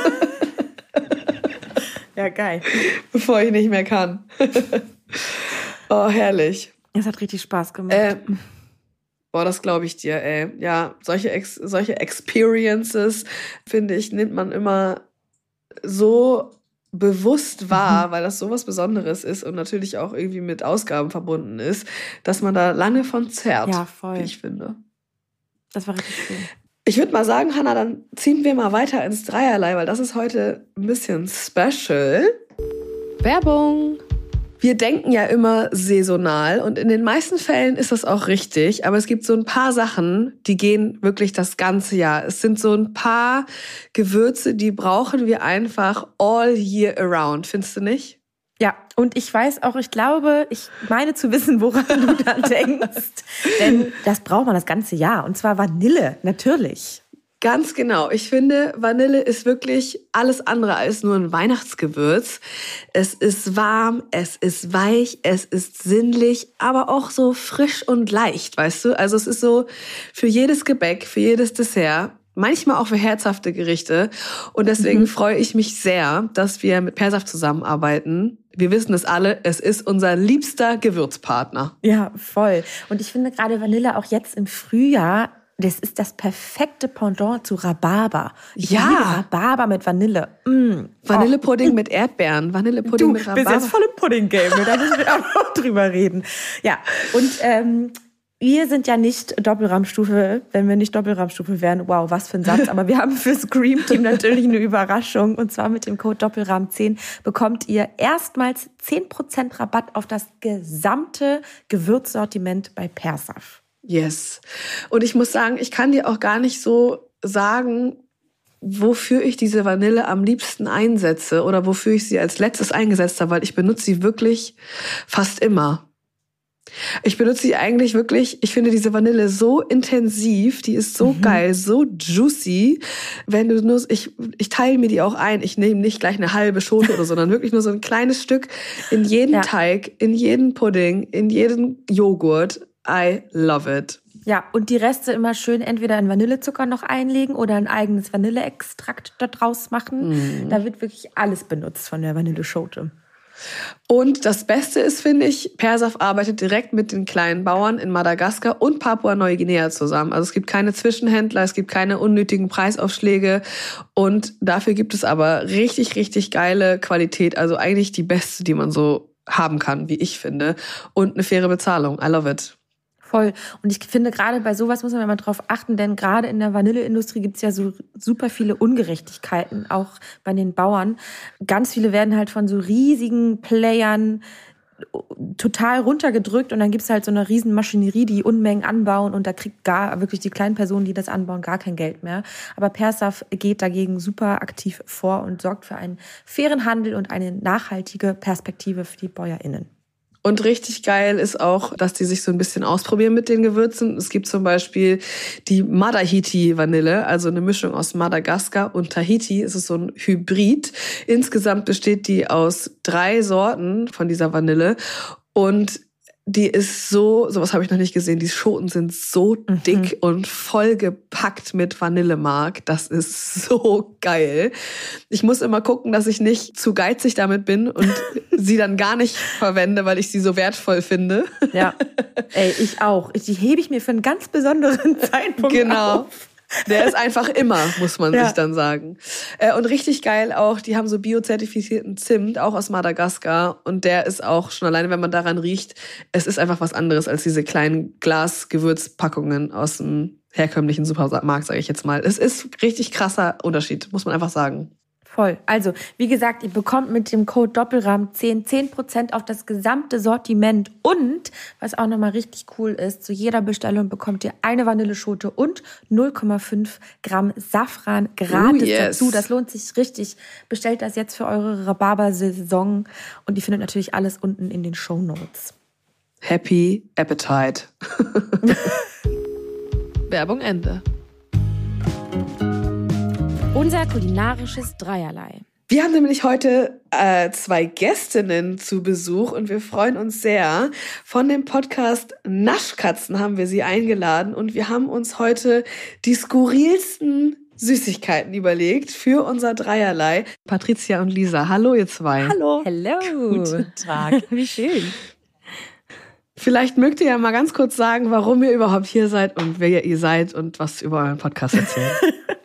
Ja, geil. Bevor ich nicht mehr kann. Oh, herrlich. Es hat richtig Spaß gemacht. Äh, boah, das glaube ich dir, ey. Ja, solche, Ex solche Experiences, finde ich, nimmt man immer so bewusst wahr, Mhm. weil das sowas Besonderes ist und natürlich auch irgendwie mit Ausgaben verbunden ist, dass man da lange von zerrt, Ja, voll. wie ich finde. Das war richtig schön. Ich würde mal sagen, Hannah, dann ziehen wir mal weiter ins Dreierlei, weil das ist heute ein bisschen special. Werbung. Wir denken ja immer saisonal und in den meisten Fällen ist das auch richtig, aber es gibt so ein paar Sachen, die gehen wirklich das ganze Jahr. Es sind so ein paar Gewürze, die brauchen wir einfach all year around, findest du nicht? Ja, und ich weiß auch, ich glaube, ich meine zu wissen, woran du da denkst. Denn das braucht man das ganze Jahr. Und zwar Vanille, natürlich. Ganz genau. Ich finde, Vanille ist wirklich alles andere als nur ein Weihnachtsgewürz. Es ist warm, es ist weich, es ist sinnlich, aber auch so frisch und leicht, weißt du? Also es ist so für jedes Gebäck, für jedes Dessert, manchmal auch für herzhafte Gerichte. Und deswegen Mhm. freue ich mich sehr, dass wir mit Persaft zusammenarbeiten. Wir wissen es alle, es ist unser liebster Gewürzpartner. Ja, voll. Und ich finde gerade Vanille auch jetzt im Frühjahr, das ist das perfekte Pendant zu Rhabarber. Ich Ja. liebe Rhabarber mit Vanille. Mm. Vanillepudding mit Erdbeeren, Vanillepudding Du mit bist Rhabarber. jetzt voll im Pudding-Game, da müssen wir auch noch drüber reden. Ja, und ähm, wir sind ja nicht Doppelrahmstufe, wenn wir nicht Doppelrahmstufe wären. Wow, was für ein Satz. Aber wir haben für Scream Team natürlich eine Überraschung. Und zwar mit dem Code Doppelrahm zehn bekommt ihr erstmals zehn Prozent Rabatt auf das gesamte Gewürzsortiment bei Persaft. Yes. Und ich muss sagen, ich kann dir auch gar nicht so sagen, wofür ich diese Vanille am liebsten einsetze oder wofür ich sie als letztes eingesetzt habe, weil ich benutze sie wirklich fast immer. Ich benutze sie eigentlich wirklich, ich finde diese Vanille so intensiv, die ist so mhm. geil, so juicy. Wenn du nur, ich, ich teile mir die auch ein, ich nehme nicht gleich eine halbe Schote oder so, sondern wirklich nur so ein kleines Stück in jeden ja. Teig, in jeden Pudding, in jeden Joghurt. I love it. Ja, und die Reste immer schön entweder in Vanillezucker noch einlegen oder ein eigenes Vanilleextrakt da draus machen. Mm. Da wird wirklich alles benutzt von der Vanilleschote. Und das Beste ist, finde ich, Persaf arbeitet direkt mit den kleinen Bauern in Madagaskar und Papua-Neuguinea zusammen. Also es gibt keine Zwischenhändler, es gibt keine unnötigen Preisaufschläge und dafür gibt es aber richtig, richtig geile Qualität. Also eigentlich die beste, die man so haben kann, wie ich finde. Und eine faire Bezahlung. I love it. Voll. Und ich finde, gerade bei sowas muss man immer drauf achten, denn gerade in der Vanilleindustrie gibt es ja so super viele Ungerechtigkeiten, auch bei den Bauern. Ganz viele werden halt von so riesigen Playern total runtergedrückt und dann gibt es halt so eine riesen Maschinerie, die Unmengen anbauen und da kriegt gar wirklich die kleinen Personen, die das anbauen, gar kein Geld mehr. Aber Persaf geht dagegen super aktiv vor und sorgt für einen fairen Handel und eine nachhaltige Perspektive für die BäuerInnen. Und richtig geil ist auch, dass die sich so ein bisschen ausprobieren mit den Gewürzen. Es gibt zum Beispiel die Madahiti-Vanille, also eine Mischung aus Madagaskar und Tahiti. Es ist so ein Hybrid. Insgesamt besteht die aus drei Sorten von dieser Vanille. Und die ist so, sowas habe ich noch nicht gesehen, die Schoten sind so dick mhm. und vollgepackt mit Vanillemark. Das ist so geil. Ich muss immer gucken, dass ich nicht zu geizig damit bin und sie dann gar nicht verwende, weil ich sie so wertvoll finde. Ja, ey, ich auch. Die hebe ich mir für einen ganz besonderen Zeitpunkt genau. auf. Der ist einfach immer, muss man ja. sich dann sagen. Äh, und richtig geil auch, die haben so biozertifizierten Zimt, auch aus Madagaskar. Und der ist auch, schon alleine wenn man daran riecht, es ist einfach was anderes als diese kleinen Glasgewürzpackungen aus dem herkömmlichen Supermarkt, sage ich jetzt mal. Es ist richtig krasser Unterschied, muss man einfach sagen. Voll. Also, wie gesagt, ihr bekommt mit dem Code Doppelrahmen zehn, zehn Prozent auf das gesamte Sortiment. Und, was auch nochmal richtig cool ist, zu jeder Bestellung bekommt ihr eine Vanilleschote und null Komma fünf Gramm Safran gratis oh yes. dazu. Das lohnt sich richtig. Bestellt das jetzt für eure Rhabarber-Saison. Und ihr findet natürlich alles unten in den Shownotes. Happy Appetite. Werbung Ende. Unser kulinarisches Dreierlei. Wir haben nämlich heute äh, zwei Gästinnen zu Besuch und wir freuen uns sehr. Von dem Podcast Naschkatzen haben wir sie eingeladen und wir haben uns heute die skurrilsten Süßigkeiten überlegt für unser Dreierlei. Patricia und Lisa, hallo ihr zwei. Hallo. Hallo. Guten Tag. Wie schön. Vielleicht mögt ihr ja mal ganz kurz sagen, warum ihr überhaupt hier seid und wer ihr seid und was über euren Podcast erzählt.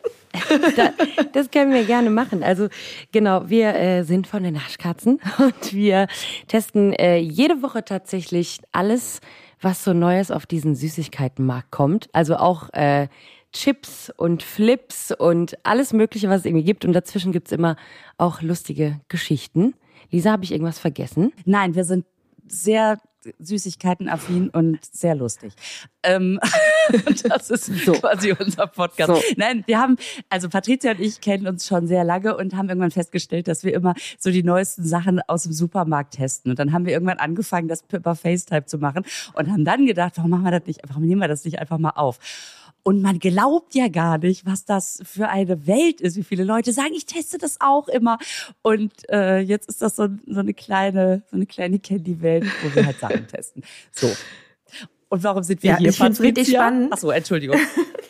Da, das können wir gerne machen. Also genau, wir äh, sind von den Naschkatzen und wir testen äh, jede Woche tatsächlich alles, was so Neues auf diesen Süßigkeitenmarkt kommt. Also auch äh, Chips und Flips und alles Mögliche, was es irgendwie gibt. Und dazwischen gibt's immer auch lustige Geschichten. Lisa, habe ich irgendwas vergessen? Nein, wir sind sehr Süßigkeiten-affin und sehr lustig. Ähm, das ist so quasi unser Podcast. So. Nein, wir haben, also Patricia und ich kennen uns schon sehr lange und haben irgendwann festgestellt, dass wir immer so die neuesten Sachen aus dem Supermarkt testen. Und dann haben wir irgendwann angefangen, das über FaceTime zu machen und haben dann gedacht, warum machen wir das nicht, warum nehmen wir das nicht einfach mal auf? Und man glaubt ja gar nicht, was das für eine Welt ist, wie viele Leute sagen, ich teste das auch immer. Und äh, jetzt ist das so, so eine kleine, so eine kleine Candy-Welt, wo wir halt Sachen testen. So. Und warum sind wir ja, hier? Ich finde es richtig spannend. Ach so, Entschuldigung.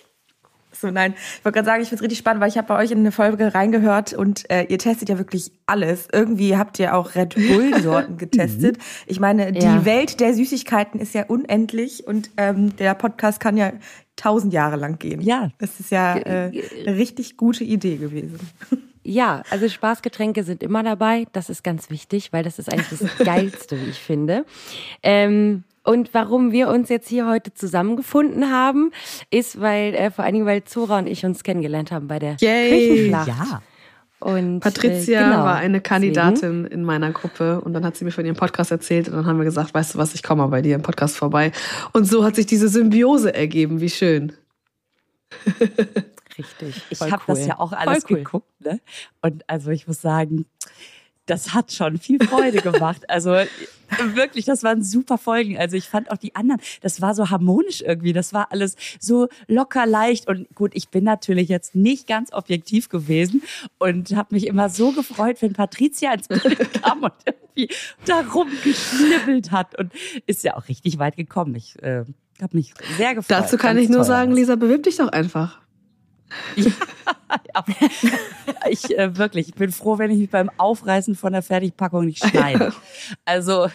So, nein, ich wollte gerade sagen, ich finde es richtig spannend, weil ich habe bei euch in eine Folge reingehört und äh, ihr testet ja wirklich alles. Irgendwie habt ihr auch Red Bull-Sorten getestet. Ich meine, die ja. Welt der Süßigkeiten ist ja unendlich und ähm, der Podcast kann ja tausend Jahre lang gehen. Ja. Das ist ja äh, eine richtig gute Idee gewesen. Ja, also Spaßgetränke sind immer dabei. Das ist ganz wichtig, weil das ist eigentlich das Geilste, wie ich finde. Ähm, Und warum wir uns jetzt hier heute zusammengefunden haben, ist, weil äh, vor allen Dingen, weil Zora und ich uns kennengelernt haben bei der Yay. Küchenschlacht. Ja. Und, Patricia äh, genau, war eine Kandidatin deswegen. in meiner Gruppe und dann hat sie mir von ihrem Podcast erzählt und dann haben wir gesagt, weißt du was, ich komme mal bei dir im Podcast vorbei. Und so hat sich diese Symbiose ergeben, wie schön. Richtig. Ich habe cool. das ja auch alles cool. geguckt, ne? Und also ich muss sagen, das hat schon viel Freude gemacht. Also wirklich, das waren super Folgen. Also ich fand auch die anderen, das war so harmonisch irgendwie. Das war alles so locker leicht. Und gut, ich bin natürlich jetzt nicht ganz objektiv gewesen und habe mich immer so gefreut, wenn Patricia ins Bild kam und irgendwie darum geschnibbelt hat. Und ist ja auch richtig weit gekommen. Ich äh, habe mich sehr gefreut. Dazu kann ganz ich nur toll sagen, alles. Lisa, bewirb dich doch einfach. Ja, ja. Ich äh, wirklich, ich bin froh, wenn ich mich beim Aufreißen von der Fertigpackung nicht schneide. Ja. Also.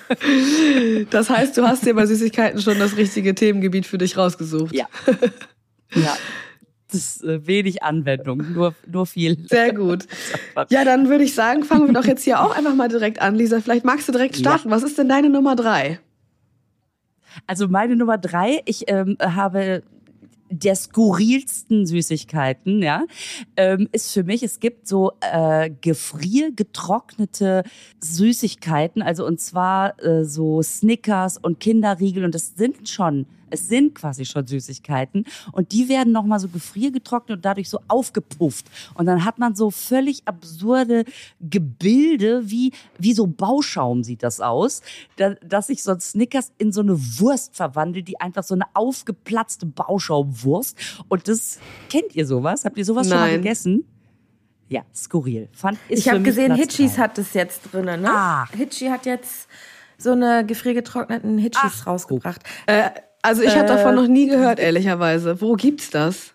Das heißt, du hast dir bei Süßigkeiten schon das richtige Themengebiet für dich rausgesucht. Ja. Ja. Das ist äh, wenig Anwendung, nur, nur viel. Sehr gut. Ja, dann würde ich sagen, fangen wir doch jetzt hier auch einfach mal direkt an. Lisa, vielleicht magst du direkt starten. Ja. Was ist denn deine Nummer drei? Also meine Nummer drei, ich ähm, habe der skurrilsten Süßigkeiten, ja, ähm, ist für mich, es gibt so äh, gefriergetrocknete Süßigkeiten, also und zwar äh, so Snickers und Kinderriegel und das sind schon, es sind quasi schon Süßigkeiten und die werden nochmal so gefriergetrocknet und dadurch so aufgepufft und dann hat man so völlig absurde Gebilde, wie, wie so Bauschaum sieht das aus, da, dass sich so ein Snickers in so eine Wurst verwandelt, die einfach so eine aufgeplatzte Bauschaumwurst und das, kennt ihr sowas? Habt ihr sowas Nein. schon mal gegessen? Ja, skurril. Fand, ist ich habe gesehen, Platz Hitchis drei. hat das jetzt drin, ne? Ah. Hitchi hat jetzt so eine gefriergetrockneten Hitchis Ach, rausgebracht. Äh, also ich habe Äh, davon noch nie gehört, ehrlicherweise. Wo gibt's das?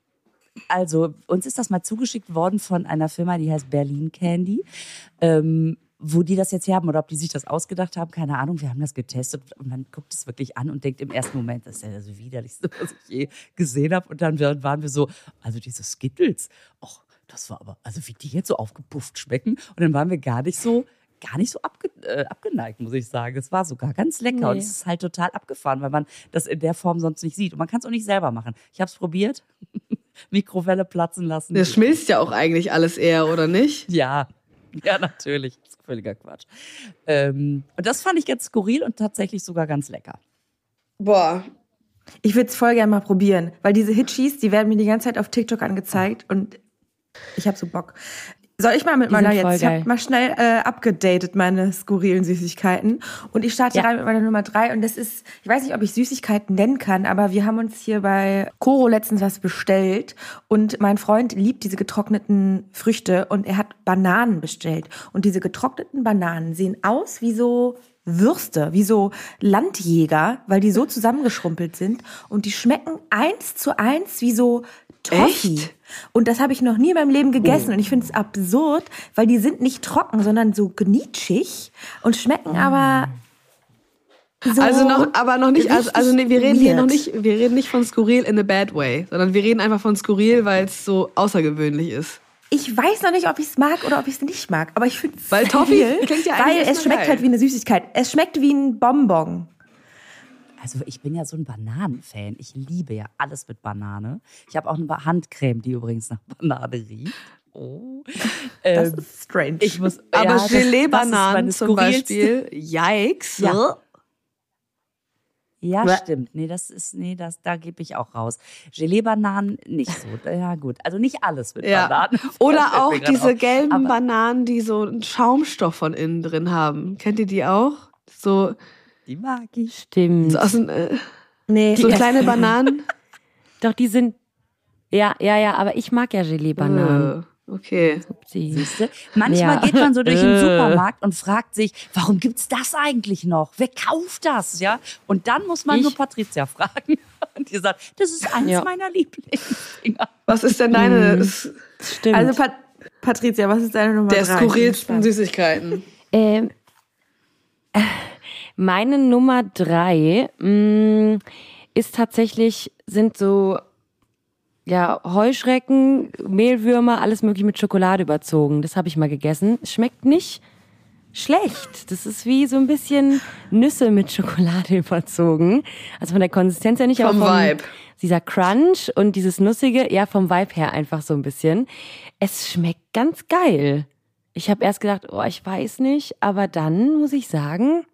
Also uns ist das mal zugeschickt worden von einer Firma, die heißt Berlin Candy. Ähm, wo die das jetzt her haben oder ob die sich das ausgedacht haben, keine Ahnung. Wir haben das getestet und man guckt es wirklich an und denkt im ersten Moment, das ist ja das Widerlichste, was ich je gesehen habe. Und dann waren wir so, also diese Skittles, ach, das war aber, also wie die jetzt so aufgepufft schmecken. Und dann waren wir gar nicht so, gar nicht so abge, äh, abgeneigt, muss ich sagen. Es war sogar ganz lecker nee. Und es ist halt total abgefahren, weil man das in der Form sonst nicht sieht. Und man kann es auch nicht selber machen. Ich habe es probiert, Mikrowelle platzen lassen. Das schmilzt ja auch eigentlich alles eher, oder nicht? Ja, ja, natürlich. Das ist völliger Quatsch. Ähm, und das fand ich ganz skurril und tatsächlich sogar ganz lecker. Boah. Ich würde es voll gerne mal probieren, weil diese Hitchis, die werden mir die ganze Zeit auf TikTok angezeigt und ich habe so Bock. Soll ich mal mit die meiner jetzt? Ich habe mal schnell äh, abgedatet meine skurrilen Süßigkeiten und ich starte ja. rein mit meiner Nummer drei und das ist, ich weiß nicht, ob ich Süßigkeiten nennen kann, aber wir haben uns hier bei Koro letztens was bestellt und mein Freund liebt diese getrockneten Früchte und er hat Bananen bestellt und diese getrockneten Bananen sehen aus wie so Würste, wie so Landjäger, weil die so zusammengeschrumpelt sind und die schmecken eins zu eins wie so Toffee. Echt? Und das habe ich noch nie in meinem Leben gegessen. Oh. Und ich finde es absurd, weil die sind nicht trocken, sondern so gnitschig und schmecken aber so. Also noch, aber noch nicht, also, also nee, wir reden weird. hier noch nicht, wir reden nicht von skurril in a bad way, sondern wir reden einfach von skurril, weil es so außergewöhnlich ist. Ich weiß noch nicht, ob ich es mag oder ob ich es nicht mag, aber ich finde es Weil Toffee klingt ja eigentlich weil es schmeckt geil. halt wie eine Süßigkeit. Es schmeckt wie ein Bonbon. Also ich bin ja so ein Bananenfan. Ich liebe ja alles mit Banane. Ich habe auch eine Handcreme, die übrigens nach Banane riecht. Oh. Das ähm, ist strange. Ich muss, aber ja, Gelee-Bananen zum Beispiel, yikes. Ja, ja stimmt. Nee, das ist, nee, das, da gebe ich auch raus. Gelee-Bananen nicht so. Ja gut, also nicht alles mit ja. Bananen. Oder auch diese auf. gelben aber Bananen, die so einen Schaumstoff von innen drin haben. Kennt ihr die auch? So... Die mag ich. Stimmt. So, aus, äh, nee, so kleine Bananen. Doch, die sind. Ja, ja, ja, aber ich mag ja Gelee-Bananen. Äh, okay. Siehste? Manchmal Ja. geht man so durch den Supermarkt und fragt sich, warum gibt's das eigentlich noch? Wer kauft das? Ja? Und dann muss man Ich? nur Patricia fragen. Und die sagt, das ist eines Ja. meiner Lieblingsdinger. Was ist denn deine, Mhm. Stimmt. Also Pat- Patricia, was ist deine Nummer der drei? skurrilsten Süßigkeiten? Ähm, äh, meine Nummer drei mh, ist tatsächlich, sind so ja, Heuschrecken, Mehlwürmer, alles mögliche mit Schokolade überzogen. Das habe ich mal gegessen. Es schmeckt nicht schlecht. Das ist wie so ein bisschen Nüsse mit Schokolade überzogen. Also von der Konsistenz her nicht, vom aber vom Vibe. Dieser Crunch und dieses Nussige, ja, vom Vibe her einfach so ein bisschen. Es schmeckt ganz geil. Ich habe erst gedacht, oh, ich weiß nicht, aber dann muss ich sagen,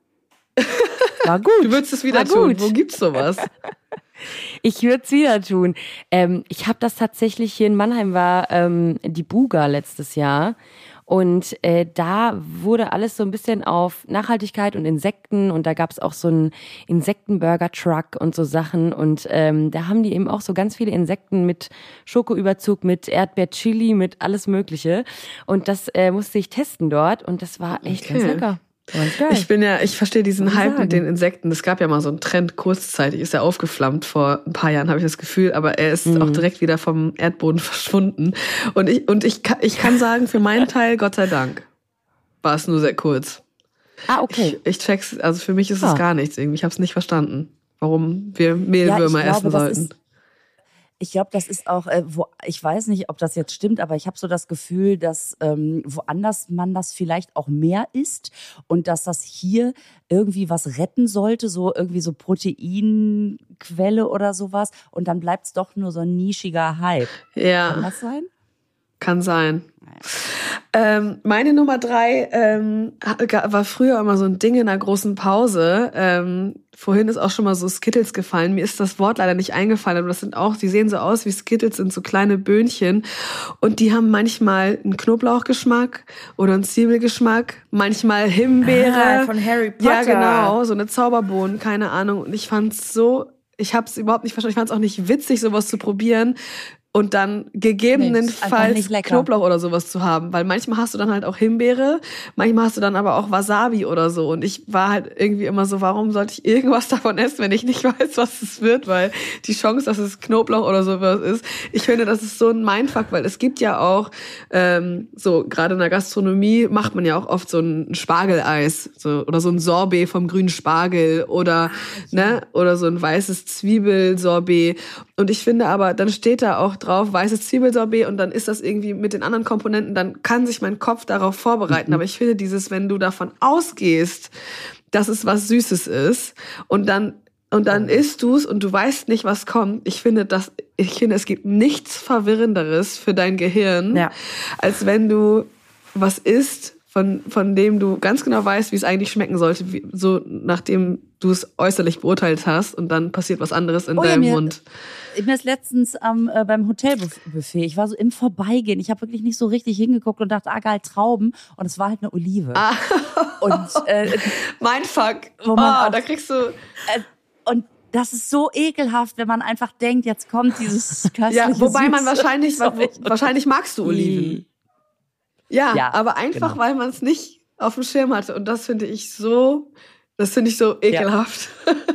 war gut. Du würdest es wieder war tun. gut. Wo gibt's sowas? Ich würde es wieder tun. Ähm, ich habe das tatsächlich hier in Mannheim, war ähm, die Buga letztes Jahr. Und äh, da wurde alles so ein bisschen auf Nachhaltigkeit und Insekten und da gab es auch so einen Insektenburger-Truck und so Sachen und ähm, da haben die eben auch so ganz viele Insekten mit Schokoüberzug, mit Erdbeer-Chili, mit alles Mögliche und das äh, musste ich testen dort und das war echt Okay. ganz lecker. Ganz geil. Ich bin ja, ich verstehe diesen Muss ich Hype sagen. mit den Insekten. Es gab ja mal so einen Trend kurzzeitig, ist ja aufgeflammt vor ein paar Jahren, habe ich das Gefühl, aber er ist Mhm. auch direkt wieder vom Erdboden verschwunden. Und ich, und ich, kann- ich kann sagen, für meinen Teil, Gott sei Dank, war es nur sehr kurz. Ah, okay. Ich, ich check's, also für mich ist Ah. es gar nichts irgendwie. Ich habe es nicht verstanden, warum wir Mehlwürmer Ja, ich glaube, essen das sollten. ist- Ich glaube, das ist auch, äh, wo, ich weiß nicht, ob das jetzt stimmt, aber ich habe so das Gefühl, dass ähm, woanders man das vielleicht auch mehr isst und dass das hier irgendwie was retten sollte, so irgendwie so Proteinquelle oder sowas und dann bleibt es doch nur so ein nischiger Hype. Kann Ja, das sein? kann sein. Ähm, meine Nummer drei ähm, ha- war früher immer so ein Ding in einer großen Pause. Ähm, vorhin ist auch schon mal so Skittles gefallen. Mir ist das Wort leider nicht eingefallen, aber das sind auch, die sehen so aus wie Skittles, sind so kleine Böhnchen. Und die haben manchmal einen Knoblauchgeschmack oder einen Zwiebelgeschmack, manchmal Himbeere. Ah, von Harry Potter. Ja, genau, so eine Zauberbohnen, keine Ahnung. Und ich fand's so, ich hab's überhaupt nicht verstanden. Ich fand's auch nicht witzig, sowas zu probieren. Und dann Nee, ist einfach gegebenenfalls nicht lecker. Knoblauch oder sowas zu haben. Weil manchmal hast du dann halt auch Himbeere, manchmal hast du dann aber auch Wasabi oder so. Und ich war halt irgendwie immer so, warum sollte ich irgendwas davon essen, wenn ich nicht weiß, was es wird? Weil die Chance, dass es Knoblauch oder sowas ist, ich finde, das ist so ein Mindfuck, weil es gibt ja auch, ähm, so gerade in der Gastronomie macht man ja auch oft so ein Spargeleis so, oder so ein Sorbet vom grünen Spargel oder, ne, oder so ein weißes Zwiebelsorbet. Und ich finde aber, dann steht da auch drauf, weißes Zwiebelsorbet und dann ist das irgendwie mit den anderen Komponenten, dann kann sich mein Kopf darauf vorbereiten. Aber ich finde dieses, wenn du davon ausgehst, dass es was Süßes ist und dann und dann isst du's und du weißt nicht, was kommt. Ich finde, das, ich finde, es gibt nichts Verwirrenderes für dein Gehirn, Ja. als wenn du was isst, von, von dem du ganz genau weißt, wie es eigentlich schmecken sollte, wie, so nachdem du es äußerlich beurteilt hast und dann passiert was anderes in Oh ja, deinem mir- Mund. Mir ist letztens am, äh, beim Hotelbuffet, ich war so im Vorbeigehen, ich habe wirklich nicht so richtig hingeguckt und dachte, ah geil, Trauben und es war halt eine Olive. Ah. Und, äh, Mein Fuck. Wo man oh, auch- da kriegst du. äh, und das ist so ekelhaft, wenn man einfach denkt, jetzt kommt dieses köstliche Ja, wobei man süße wahrscheinlich, Zeug. wahrscheinlich magst du Oliven. Ja, Ja, aber einfach, genau. weil man es nicht auf dem Schirm hatte. Und das finde ich so, das finde ich so ekelhaft.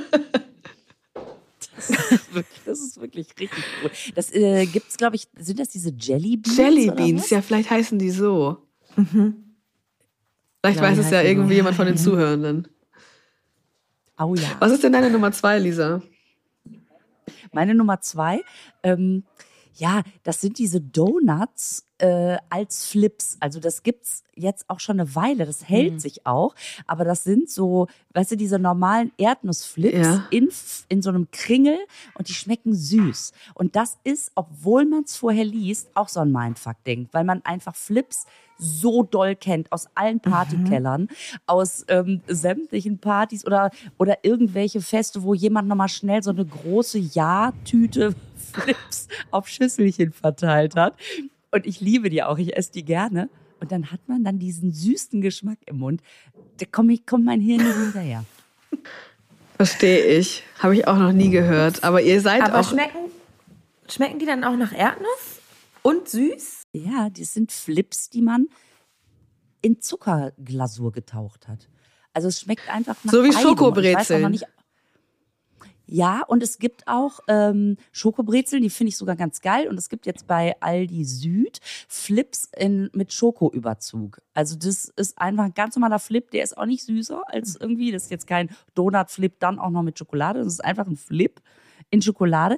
Das ist wirklich richtig cool. Das äh, gibt's, glaube ich, sind das diese Jelly Beans? Jelly oder Beans, was? ja, vielleicht heißen die so. Mhm. Vielleicht Ja, weiß die es ja heißen so. irgendwie jemand von den Zuhörenden. Oh ja. Was ist denn deine Nummer zwei, Lisa? Meine Nummer zwei, ähm, ja, das sind diese Donuts äh, als Flips. Also das gibt's jetzt auch schon eine Weile. Das hält Mhm. sich auch. Aber das sind so, weißt du, diese normalen Erdnussflips Ja. in, in so einem Kringel und die schmecken süß. Und das ist, obwohl man es vorher liest, auch so ein Mindfuck-Ding, weil man einfach Flips so doll kennt aus allen Partykellern, aus ähm, sämtlichen Partys oder, oder irgendwelche Feste, wo jemand nochmal schnell so eine große Ja-Tüte Flips auf Schüsselchen verteilt hat. Und ich liebe die auch, ich esse die gerne. Und dann hat man dann diesen süßen Geschmack im Mund. Da komm ich, kommt mein Hirn nicht hinterher. Verstehe ich. Habe ich auch noch nie gehört. Aber ihr seid Aber auch. schmecken, schmecken die dann auch nach Erdnuss und süß? Ja, das sind Flips, die man in Zuckerglasur getaucht hat. Also es schmeckt einfach nach So wie beidem. Und ich weiß auch Schokobrezeln. noch nicht- Ja, und es gibt auch ähm, Schokobrezeln, die finde ich sogar ganz geil. Und es gibt jetzt bei Aldi Süd Flips in, mit Schokoüberzug. Also das ist einfach ein ganz normaler Flip, der ist auch nicht süßer als irgendwie, das ist jetzt kein Donut-Flip, dann auch noch mit Schokolade. Das ist einfach ein Flip in Schokolade.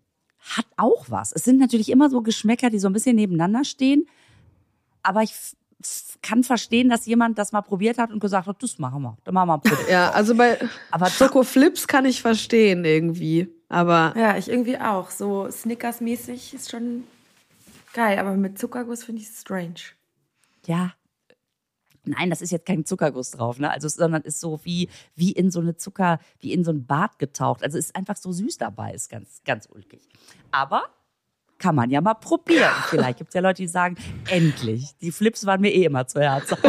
Hat auch was. Es sind natürlich immer so Geschmäcker, die so ein bisschen nebeneinander stehen. Aber ich f- kann verstehen, dass jemand das mal probiert hat und gesagt hat, das machen wir, dann machen wir ein Produkt. Ja, also bei Aber Schokoflips kann ich verstehen irgendwie, aber Ja, ich irgendwie auch. So Snickers-mäßig ist schon geil, aber mit Zuckerguss finde ich es strange. Ja. Nein, das ist jetzt kein Zuckerguss drauf, ne? Also, sondern ist so wie, wie in so eine Zucker, wie in so ein Bad getaucht. Also ist einfach so süß dabei, ist ganz, ganz ulkig. Aber kann man ja mal probieren. Vielleicht gibt es ja Leute, die sagen, endlich. Die Flips waren mir eh immer zu herzhaft.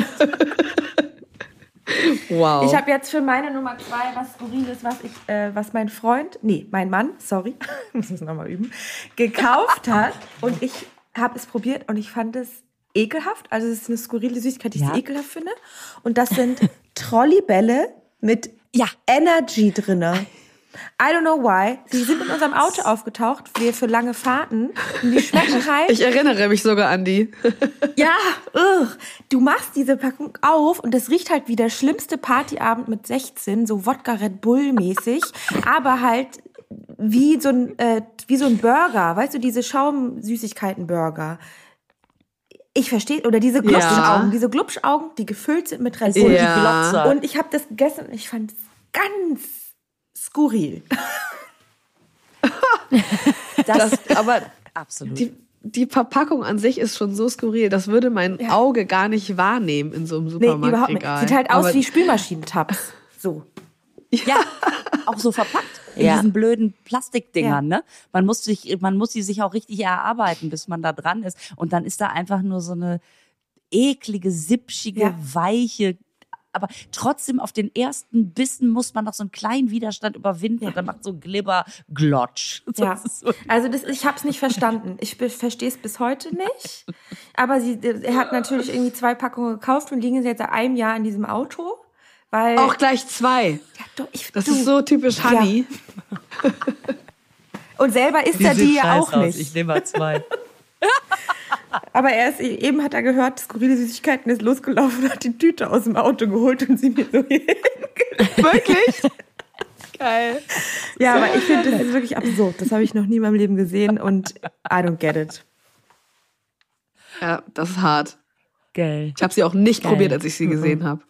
wow. Ich habe jetzt für meine Nummer zwei was Skurriles, was ich, äh, was mein Freund, nee, mein Mann, sorry, muss es nochmal üben, gekauft hat. Und ich habe es probiert und ich fand es ekelhaft. Also es ist eine skurrile Süßigkeit, die Ja. ich ekelhaft finde. Und das sind Trolley-Bälle mit Ja. Energy drinne. I don't know why. Sie sind in unserem Auto aufgetaucht, wir für lange Fahrten. Und die schmecken halt. Ich erinnere mich sogar an die. Ja, ugh. Du machst diese Packung auf und das riecht halt wie der schlimmste Partyabend mit sechzehn, so Wodka Red Bull mäßig, aber halt wie so ein äh, wie so ein Burger, weißt du, diese Schaumsüßigkeiten-Burger. Ich verstehe, oder diese Glubschaugen, Ja. diese Glubschaugen, die gefüllt sind mit Red Bull. Ja. Die Glotzer. Und ich habe das gegessen und ich fand es ganz skurril. das, Das, aber absolut. die, die Verpackung an sich ist schon so skurril, das würde mein Ja. Auge gar nicht wahrnehmen in so einem Nee, überhaupt nicht. Supermarktregal. Sieht halt aus Aber- wie Spülmaschinentabs. So. Ja, auch so verpackt in Ja. diesen blöden Plastikdingern, Ja. ne? Man muss sich, man muss sie sich auch richtig erarbeiten, bis man da dran ist. Und dann ist da einfach nur so eine eklige, sippschige, Ja. weiche, aber trotzdem auf den ersten Bissen muss man noch so einen kleinen Widerstand überwinden Ja. und dann macht so Glibber Glotsch. Das Ja, ist so- also das, ich habe es nicht verstanden. Ich verstehe es bis heute nicht. Aber sie, er hat natürlich irgendwie zwei Packungen gekauft und liegen jetzt seit einem Jahr in diesem Auto. Weil, Auch gleich zwei. ja, du, ich, Das du, ist so typisch Honey. Und selber isst er die ja auch nicht. Ich nehme mal zwei. Aber er ist, eben hat er gehört, skurrile Süßigkeiten, ist losgelaufen und hat die Tüte aus dem Auto geholt und sie mir so hier hingelegt. Wirklich? Geil. Ja, aber ich finde, das ist wirklich absurd. Das habe ich noch nie in meinem Leben gesehen und I don't get it. Ja, das ist hart. Geil. Ich habe sie auch nicht Geil. probiert, als ich sie gesehen habe.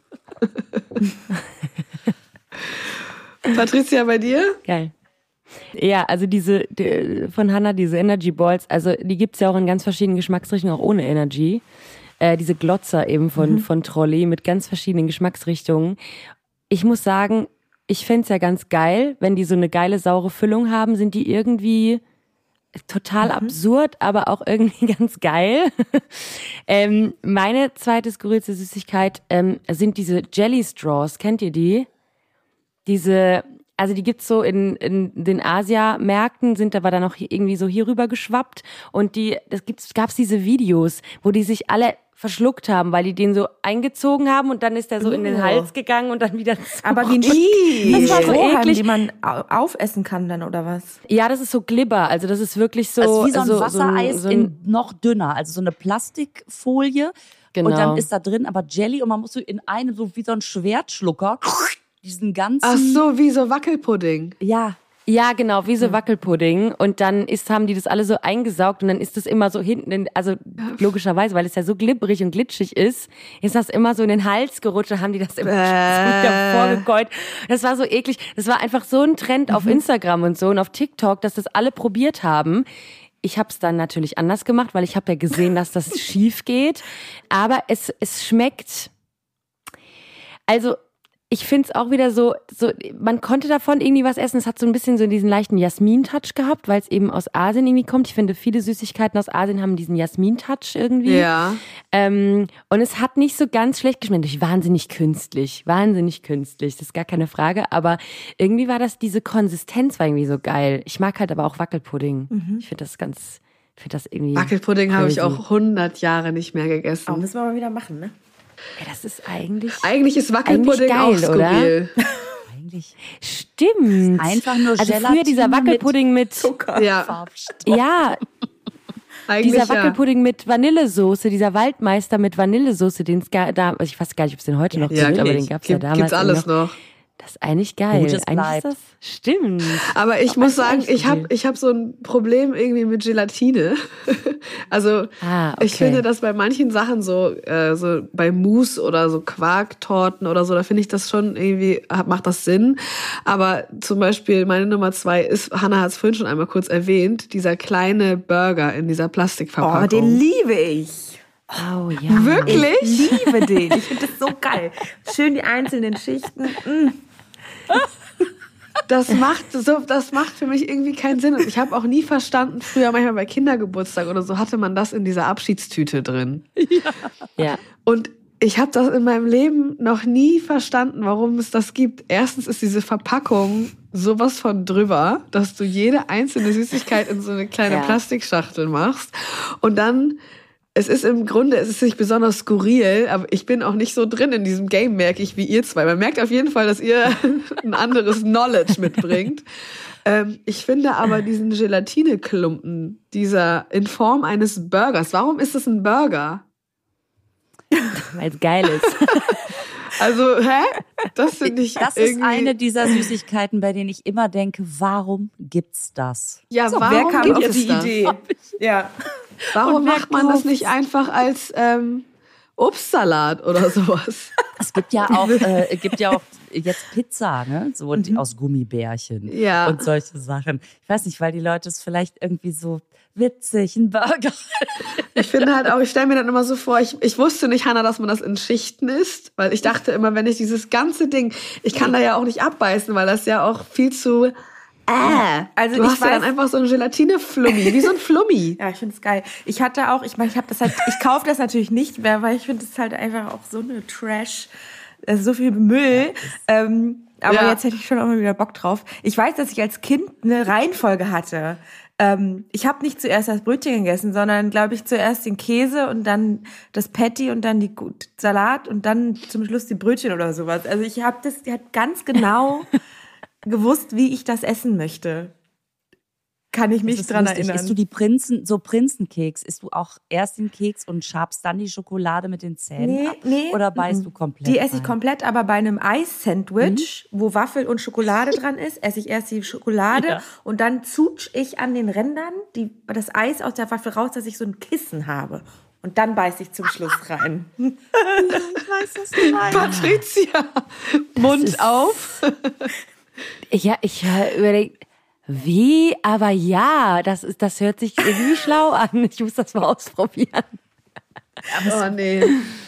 Patricia, bei dir? Geil. Ja, also diese die, von Hannah, diese Energy Balls, also die gibt's ja auch in ganz verschiedenen Geschmacksrichtungen, auch ohne Energy. Äh, diese Glotzer eben von, Mhm. von Trolley mit ganz verschiedenen Geschmacksrichtungen. Ich muss sagen, ich fänd's ja ganz geil, wenn die so eine geile, saure Füllung haben, sind die irgendwie total absurd, aber auch irgendwie ganz geil. ähm, meine zweite skurrilste Süßigkeit ähm, sind diese Jelly Straws. Kennt ihr die? Diese, also die gibt's so in, in den Asia-Märkten, sind aber dann auch hier irgendwie so hier rüber geschwappt. Und die, das gibt's, gab's diese Videos, wo die sich alle verschluckt haben, weil die den so eingezogen haben und dann ist der so in den Oh. Hals gegangen und dann wieder zurück. Aber wie ein Ih. das war so eklig. eklig, die man au- aufessen kann dann, oder was? Ja, das ist so Glibber, also das ist wirklich so. Also wie so ein so, Wassereis so ein, in noch dünner, also so eine Plastikfolie. Genau. Und dann ist da drin aber Jelly und man muss so in einem, so wie so ein Schwertschlucker, diesen ganzen... Ach so, wie so Wackelpudding. Ja, Ja, genau, wie so Wackelpudding. Und dann ist, haben die das alle so eingesaugt und dann ist das immer so hinten, in, also logischerweise, weil es ja so glibberig und glitschig ist, ist das immer so in den Hals gerutscht, dann haben die das immer Äh. wieder vorgekäut. Das war so eklig. Das war einfach so ein Trend auf Instagram und so und auf TikTok, dass das alle probiert haben. Ich habe es dann natürlich anders gemacht, weil ich habe ja gesehen, dass das schief geht. Aber es, es schmeckt, also ich find's auch wieder so, so, man konnte davon irgendwie was essen. Es hat so ein bisschen so diesen leichten Jasmin-Touch gehabt, weil es eben aus Asien irgendwie kommt. Ich finde, viele Süßigkeiten aus Asien haben diesen Jasmin-Touch irgendwie. Ja. Ähm, und es hat nicht so ganz schlecht geschmeckt. Natürlich wahnsinnig künstlich, wahnsinnig künstlich, das ist gar keine Frage. Aber irgendwie war das, diese Konsistenz war irgendwie so geil. Ich mag halt aber auch Wackelpudding. Ich finde das ganz, ich finde das irgendwie Wackelpudding habe ich crazy. auch hundert Jahre nicht mehr gegessen. Oh, müssen wir mal wieder machen, ne? Ja, das ist eigentlich, Eigentlich ist Wackelpudding Eigentlich geil, auch skurril. eigentlich stimmt. einfach nur Also Gelatine früher dieser Wackelpudding mit, Ja, Farbstoff. ja, eigentlich dieser ja. Wackelpudding mit Vanillesoße, dieser Waldmeister mit Vanillesoße, den es ga- da, ich weiß gar nicht, ob es den heute noch Ja, gibt, aber nee, den gab's ja gibt- damals. Gibt's alles noch. noch. Das ist eigentlich geil. Gutes eigentlich bleibt. ist das stimmt. Aber ich muss sagen, ich habe Beispiel. ich hab so ein Problem irgendwie mit Gelatine. Also Ah, okay. ich finde das bei manchen Sachen so, äh, so bei Mousse oder so Quarktorten oder so, da finde ich das schon irgendwie, macht das Sinn. Aber zum Beispiel meine Nummer zwei ist, Hannah hat es vorhin schon einmal kurz erwähnt, dieser kleine Burger in dieser Plastikverpackung. Oh, den liebe ich. Oh ja. Wirklich? Ich liebe den. Ich finde das so geil. Schön die einzelnen Schichten. Mm. Das macht so, das macht für mich irgendwie keinen Sinn. Und ich habe auch nie verstanden, früher manchmal bei Kindergeburtstag oder so, hatte man das in dieser Abschiedstüte drin. Ja. Und ich habe das in meinem Leben noch nie verstanden, warum es das gibt. Erstens ist diese Verpackung sowas von drüber, dass du jede einzelne Süßigkeit in so eine kleine Ja. Plastikschachtel machst. Und dann, es ist im Grunde, es ist nicht besonders skurril, aber ich bin auch nicht so drin in diesem Game, merke ich, wie ihr zwei. Man merkt auf jeden Fall, dass ihr ein anderes Knowledge mitbringt. Ähm, ich finde aber diesen Gelatineklumpen, dieser in Form eines Burgers, warum ist es ein Burger? Weil es geil ist. Also, hä? Das finde ich Das ist irgendwie... eine dieser Süßigkeiten, bei denen ich immer denke, warum gibt's das? Ja, So, warum wer kam gibt auf es die das? Idee? Ja. Warum Und wer macht man das kauft's? nicht einfach als ähm, Obstsalat oder sowas? Es gibt ja auch, äh, es gibt ja auch jetzt Pizza, ne? So und aus Gummibärchen Ja. und solche Sachen. Ich weiß nicht, weil die Leute es vielleicht irgendwie so witzig, ein Burger. Ich finde halt auch, ich stelle mir dann immer so vor, ich, ich wusste nicht, Hannah, dass man das in Schichten isst, weil ich dachte immer, wenn ich dieses ganze Ding, ich kann da ja auch nicht abbeißen, weil das ja auch viel zu, äh, Also du ich hast ja dann weiß- einfach so ein Gelatine-Flummi, wie so ein Flummi. Ja, ich finde es geil. Ich hatte auch, ich meine, ich habe das halt, ich kaufe das natürlich nicht mehr, weil ich finde es halt einfach auch so eine Trash, also so viel Müll. Ähm, aber Ja. jetzt hätte ich schon auch mal wieder Bock drauf. Ich weiß, dass ich als Kind eine Reihenfolge hatte. Ähm, ich habe nicht zuerst das Brötchen gegessen, sondern, glaube ich, zuerst den Käse und dann das Patty und dann die Gut- Salat und dann zum Schluss die Brötchen oder sowas. Also ich habe das die hat ganz genau gewusst, wie ich das essen möchte. Kann ich mich Das ist dran lustig. erinnern. Isst du die Prinzen, so Prinzenkeks? Isst du auch erst den Keks und schabst dann die Schokolade mit den Zähnen Nee, ab? nee. Oder beißt du komplett Die esse ich rein? komplett, aber bei einem Eis-Sandwich, Mhm. wo Waffel und Schokolade dran ist, esse ich erst die Schokolade Ja. und dann zutsch ich an den Rändern die, das Eis aus der Waffel raus, dass ich so ein Kissen habe. Und dann beiße ich zum Schluss rein. Patricia, Mund auf. Ja, ich äh, überlege, wie, aber ja, das ist, das hört sich irgendwie schlau an. Ich muss das mal ausprobieren. Oh nee.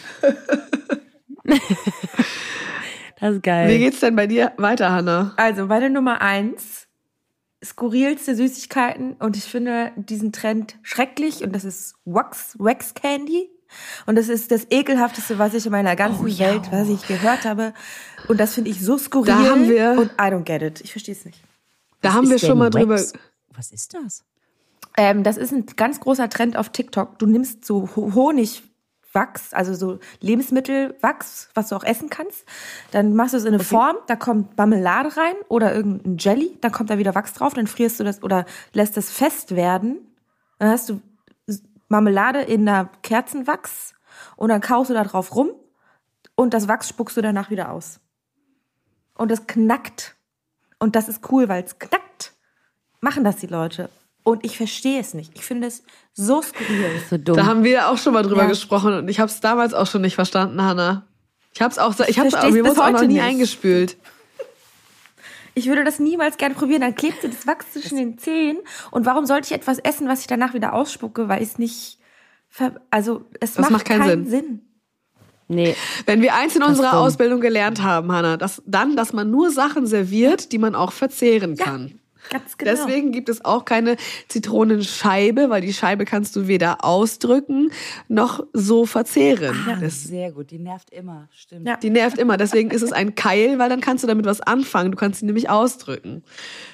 Das ist geil. Wie geht's denn bei dir weiter, Hannah? Also meine Nummer eins, skurrilste Süßigkeiten und ich finde diesen Trend schrecklich und das ist Wax, Wax Candy. Und das ist das ekelhafteste, was ich in meiner ganzen Oh, ja. Welt, was ich gehört habe. Und das finde ich so skurril. Da haben wir- und I don't get it. Ich verstehe es nicht. Da Was haben ist wir schon denn mal drüber... Wax? Was ist das? Ähm, das ist ein ganz großer Trend auf TikTok. Du nimmst so Ho- Honigwachs, also so Lebensmittelwachs, was du auch essen kannst. Dann machst du es in eine Form, da kommt Marmelade rein oder irgendein Jelly, dann kommt da wieder Wachs drauf, dann frierst du das oder lässt es fest werden. Dann hast du Marmelade in der Kerzenwachs und dann kaust du da drauf rum und das Wachs spuckst du danach wieder aus. Und das knackt. Und das ist cool, weil es knackt. Machen das die Leute. Und ich verstehe es nicht. Ich finde es so skurril. So dumm. Da haben wir auch schon mal drüber Ja. gesprochen und ich habe es damals auch schon nicht verstanden, Hannah. Ich habe es auch, ich habe versteh's mir bis wurde auch noch heute nie nicht. eingespült. Ich würde das niemals gerne probieren. Dann klebt dir das Wachs zwischen den Zähnen. Und warum sollte ich etwas essen, was ich danach wieder ausspucke, weil ich es nicht... Ver also es Das macht, macht keinen keinen Sinn. Sinn. Nee. Wenn wir eins in unserer dumm. Ausbildung gelernt haben, Hannah, dass, dann, dass man nur Sachen serviert, die man auch verzehren kann. Ganz genau. Deswegen gibt es auch keine Zitronenscheibe, weil die Scheibe kannst du weder ausdrücken noch so verzehren. Das, Sehr gut, die nervt immer, stimmt. Ja. die nervt immer. Deswegen ist es ein Keil, weil dann kannst du damit was anfangen. Du kannst sie nämlich ausdrücken.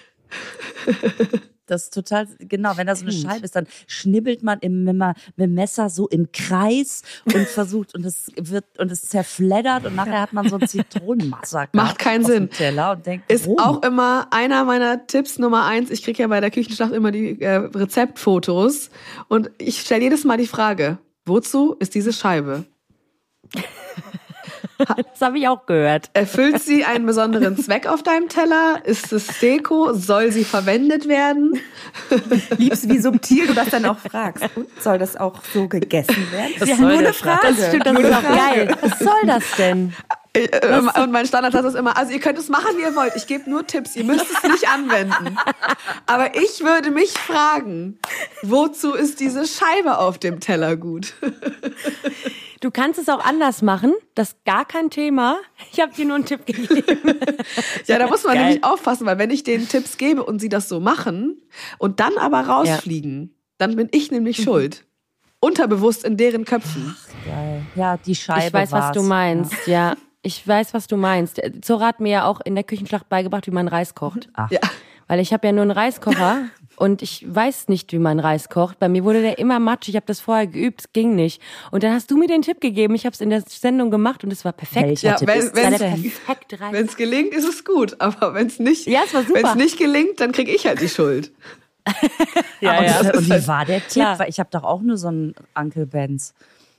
Das ist total, genau, wenn da so eine Scheibe ist, dann schnibbelt man im, mit dem Messer so im Kreis und versucht, und es wird, und es zerfleddert und nachher hat man so ein Zitronenmassaker. Macht keinen auf dem Sinn. Teller und denkt, Ist warum? auch immer einer meiner Tipps Nummer eins. Ich kriege ja bei der Küchenschlacht immer die äh, Rezeptfotos und ich stelle jedes Mal die Frage, wozu ist diese Scheibe? Das habe ich auch gehört. Erfüllt sie einen besonderen Zweck auf deinem Teller? Ist es Deko? Soll sie verwendet werden? Liebst, wie subtil du das dann auch fragst. Und soll das auch so gegessen werden? Das Ja, ist nur soll eine das- Frage. Das stimmt, das ist auch geil. Was soll das denn? Und mein Standardsatz ist immer, also ihr könnt es machen, wie ihr wollt. Ich gebe nur Tipps, ihr müsst es nicht anwenden. Aber ich würde mich fragen, wozu ist diese Scheibe auf dem Teller gut? Du kannst es auch anders machen. Das ist gar kein Thema. Ich habe dir nur einen Tipp gegeben. Ja, da muss man Geil. nämlich aufpassen, weil wenn ich denen Tipps gebe und sie das so machen und dann aber rausfliegen, dann bin ich nämlich schuld. Unterbewusst in deren Köpfen. Geil. Ja, die Scheibe Ich weiß, was war's. du meinst, ja. Ich weiß, was du meinst. Zora hat mir ja auch in der Küchenschlacht beigebracht, wie man Reis kocht. Ach. Ja. Weil ich habe ja nur einen Reiskocher und ich weiß nicht, wie man Reis kocht. Bei mir wurde der immer matsch. Ich habe das vorher geübt, es ging nicht. Und dann hast du mir den Tipp gegeben. Ich habe es in der Sendung gemacht und es war perfekt. Welcher Ja, Tipp wenn- ist wenn- das Das war denn? der perfekte Reis. Wenn es gelingt, ist es gut. Aber wenn es nicht, Ja, es war super. wenn's nicht gelingt, dann kriege ich halt die Schuld. Ja, Und, ja. und ist halt- wie war der Tipp? Klar. Weil ich habe doch auch nur so einen Uncle Benz.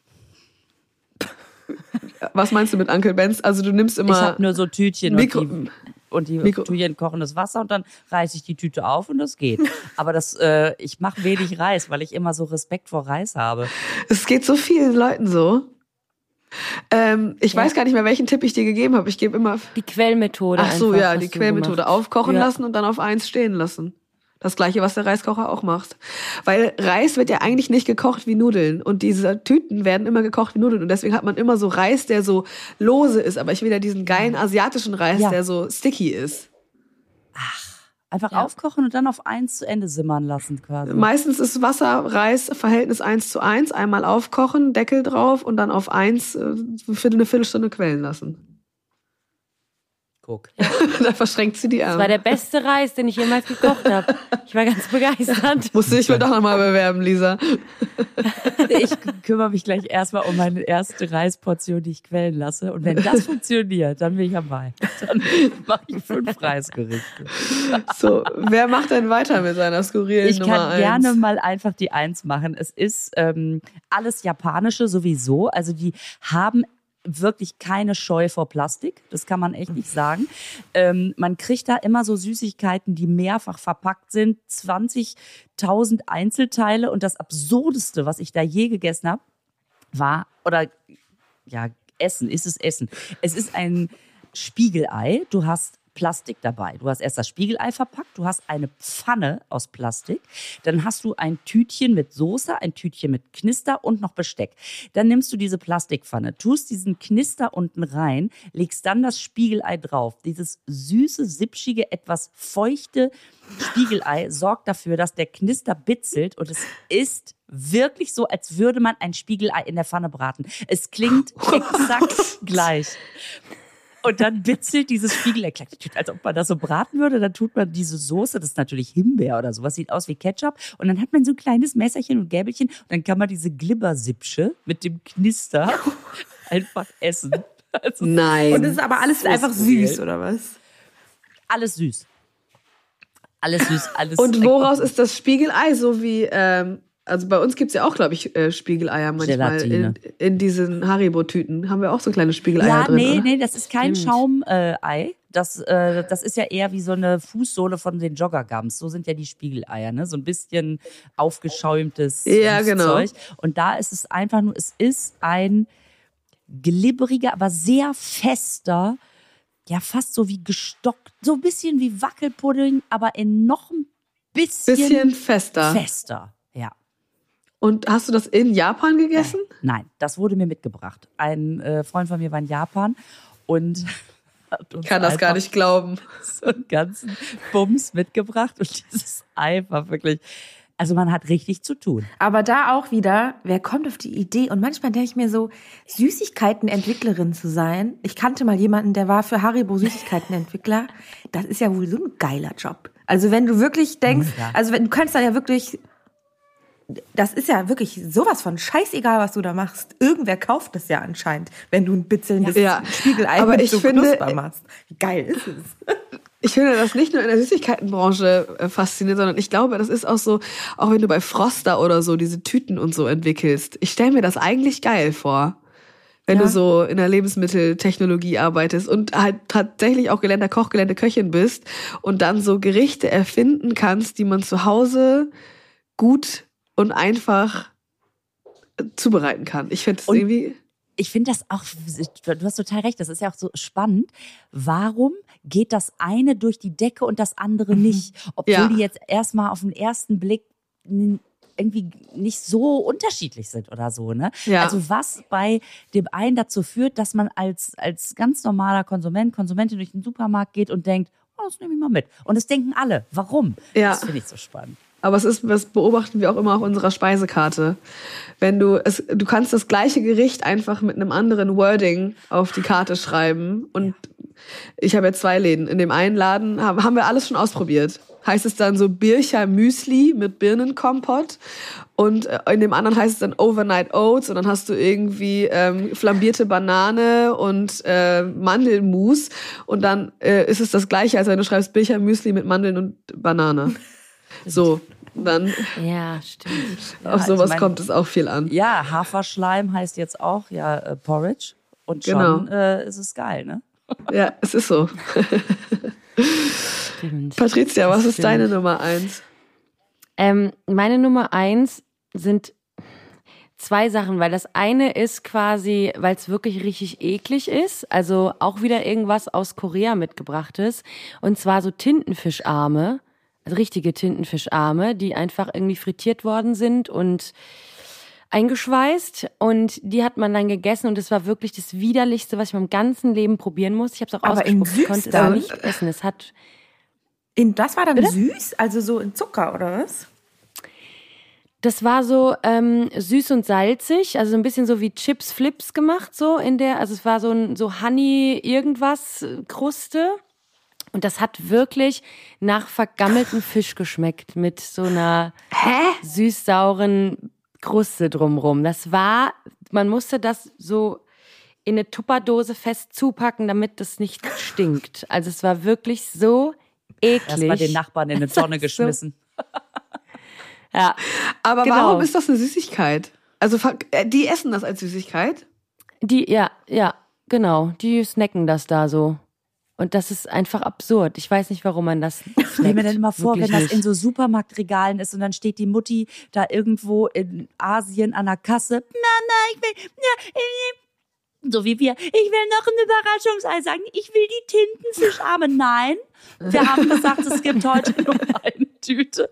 Was meinst du mit Uncle Benz? Also du nimmst immer Ich habe nur so Tütchen Mikro- und die, und die Mikro- tue ich in kochendes Wasser und dann reiße ich die Tüte auf und das geht. Aber das, äh, ich mache wenig Reis, weil ich immer so Respekt vor Reis habe. Es geht so vielen Leuten so. Ähm, ich weiß gar nicht mehr, welchen Tipp ich dir gegeben habe. Ich gebe immer. Die Quellmethode. Ach so, einfach, ja, hast die du Quellmethode. gemacht. Aufkochen Ja. lassen und dann auf eins stehen lassen. Das gleiche, was der Reiskocher auch macht. Weil Reis wird ja eigentlich nicht gekocht wie Nudeln. Und diese Tüten werden immer gekocht wie Nudeln. Und deswegen hat man immer so Reis, der so lose ist. Aber ich will ja diesen geilen asiatischen Reis, Ja. der so sticky ist. Einfach aufkochen und dann auf eins zu Ende simmern lassen quasi. Meistens ist Wasser-Reis-Verhältnis eins zu eins. Einmal aufkochen, Deckel drauf und dann auf eins äh, für eine Viertelstunde quellen lassen. Guck. Da verschränkt sie die Das Arme. war der beste Reis, den ich jemals gekocht habe. Ich war ganz begeistert. Musste ich wohl doch nochmal bewerben, Lisa. Ich kümmere mich gleich erstmal um meine erste Reisportion, die ich quellen lasse. Und wenn das funktioniert, dann bin ich dabei. Dann mache ich fünf Reisgerichte. So, wer macht denn weiter mit seiner skurrilen Ich Nummer kann eins? gerne mal einfach die Eins machen. Es ist ähm, alles Japanische sowieso. Also die haben wirklich keine Scheu vor Plastik. Das kann man echt nicht sagen. Ähm, man kriegt da immer so Süßigkeiten, die mehrfach verpackt sind. zwanzigtausend Einzelteile. Und das Absurdeste, was ich da je gegessen habe, war, oder ja, Essen, ist es Essen. Es ist ein Spiegelei. Du hast Plastik dabei. Du hast erst das Spiegelei verpackt, du hast eine Pfanne aus Plastik, dann hast du ein Tütchen mit Soße, ein Tütchen mit Knister und noch Besteck. Dann nimmst du diese Plastikpfanne, tust diesen Knister unten rein, legst dann das Spiegelei drauf. Dieses süße, sipschige, etwas feuchte Spiegelei sorgt dafür, dass der Knister bitzelt und es ist wirklich so, als würde man ein Spiegelei in der Pfanne braten. Es klingt exakt gleich. Und dann bitzelt dieses Spiegelei, als ob man das so braten würde, dann tut man diese Soße, das ist natürlich Himbeer oder sowas, sieht aus wie Ketchup. Und dann hat man so ein kleines Messerchen und Gäbelchen und dann kann man diese Glibbersipsche mit dem Knister einfach essen. Also Nein. Und es ist aber alles So einfach skurril. süß, oder was? alles süß. Alles süß, alles. Und woraus ist das Spiegelei? So wie, ähm, also bei uns gibt's ja auch, glaube ich, äh, Spiegeleier manchmal. Gelatine. In, in diesen Haribo-Tüten haben wir auch so kleine Spiegeleier Ja, drin. nee, oder? nee, das ist kein Stimmt. Schaumei. Das, äh, das ist ja eher wie so eine Fußsohle von den Joggergums. So sind ja die Spiegeleier, ne? So ein bisschen aufgeschäumtes Ja, genau. Zeug. Und da ist es einfach nur, es ist ein glibberiger, aber sehr fester, ja fast so wie gestockt, so ein bisschen wie Wackelpudding, aber in noch ein bisschen, Bisschen fester. fester. Ja. Und hast du das in Japan gegessen? Nein, das wurde mir mitgebracht. Ein äh, Freund von mir war in Japan und hat uns Ich kann das gar einfach nicht glauben. so einen ganzen Bums mitgebracht und dieses Ei war wirklich, also man hat richtig zu tun. Aber da auch wieder, wer kommt auf die Idee? Und manchmal denke ich mir so, Süßigkeitenentwicklerin zu sein. Ich kannte mal jemanden, der war für Haribo Süßigkeitenentwickler. Das ist ja wohl so ein geiler Job. Also wenn du wirklich denkst, Ja. also wenn du kannst da ja wirklich, das ist ja wirklich sowas von scheißegal, was du da machst. Irgendwer kauft das ja anscheinend, wenn du ein bitzelndes Ja. Spiegelei Aber mit ich so finde- Knusper machst. Wie geil ist es? Ich finde das nicht nur in der Süßigkeitenbranche äh, faszinierend, sondern ich glaube, das ist auch so, auch wenn du bei Froster oder so diese Tüten und so entwickelst. Ich stelle mir das eigentlich geil vor. wenn Ja. du so in der Lebensmitteltechnologie arbeitest und halt tatsächlich auch gelernter Koch, gelernte Köchin bist und dann so Gerichte erfinden kannst, die man zu Hause gut und einfach zubereiten kann. Ich finde das Und irgendwie... Ich finde das auch, du hast total recht, das ist ja auch so spannend. Warum geht das eine durch die Decke und das andere nicht? Obwohl Ja. die jetzt erstmal auf den ersten Blick n- irgendwie nicht so unterschiedlich sind oder so, ne? Ja. Also was bei dem einen dazu führt, dass man als, als ganz normaler Konsument, Konsumentin durch den Supermarkt geht und denkt, oh, das nehme ich mal mit. Und das denken alle. Warum? Ja. Das finde ich so spannend. Aber es ist, das beobachten wir auch immer auf unserer Speisekarte. Wenn du es, du kannst das gleiche Gericht einfach mit einem anderen Wording auf die Karte schreiben. Und ich habe jetzt zwei Läden. In dem einen Laden haben, haben wir alles schon ausprobiert. Heißt es dann so Bircher Müsli mit Birnenkompott. Und in dem anderen heißt es dann Overnight Oats. Und dann hast du irgendwie ähm, flambierte Banane und äh, Mandelmus. Und dann äh, ist es das gleiche, als wenn du schreibst Bircher Müsli mit Mandeln und Banane. So, dann Ja, stimmt. Ja, auf sowas ich mein- kommt es auch viel an. Ja, Haferschleim heißt jetzt auch ja äh, Porridge. Und Genau. schon äh, ist es geil, ne? Ja, es ist so. Stimmt. Patricia, was ist Stimmt. deine Nummer eins? Ähm, meine Nummer eins sind zwei Sachen, weil das eine ist quasi, weil es wirklich richtig eklig ist, also auch wieder irgendwas aus Korea mitgebrachtes, und zwar so Tintenfischarme, also richtige Tintenfischarme, die einfach irgendwie frittiert worden sind und eingeschweißt, und die hat man dann gegessen und es war wirklich das Widerlichste, was ich in meinem ganzen Leben probieren muss. Ich habe es auch Aber in ausgespuckt, ich konnte süß es dann? nicht essen. Es hat In, das war dann süß? Also so in Zucker, oder was? Das war so ähm, süß und salzig, also so ein bisschen so wie Chips Flips gemacht, so in der, also es war so ein so Honey irgendwas äh, Kruste, und das hat wirklich nach vergammeltem Fisch geschmeckt mit so einer süß-sauren Kruste drumrum. Das war, man musste das so in eine Tupperdose fest zupacken, damit das nicht stinkt. Also es war wirklich so eklig. Erstmal den Nachbarn in eine Tonne So. geschmissen. Ja. Aber Genau. warum ist das eine Süßigkeit? Also ver- äh, die essen das als Süßigkeit? Die, ja, ja, genau. Die snacken das da so. Und das ist einfach absurd. Ich weiß nicht, warum man das snackt. Stell mir dann immer vor, Wirklich wenn das nicht. in so Supermarktregalen ist und dann steht die Mutti da irgendwo in Asien an der Kasse. Mama, ich will, ja, ich- so wie wir, ich will noch ein Überraschungsei sagen. Ich will die Tintenfischarme. Nein, wir haben gesagt, es gibt heute nur eine Tüte.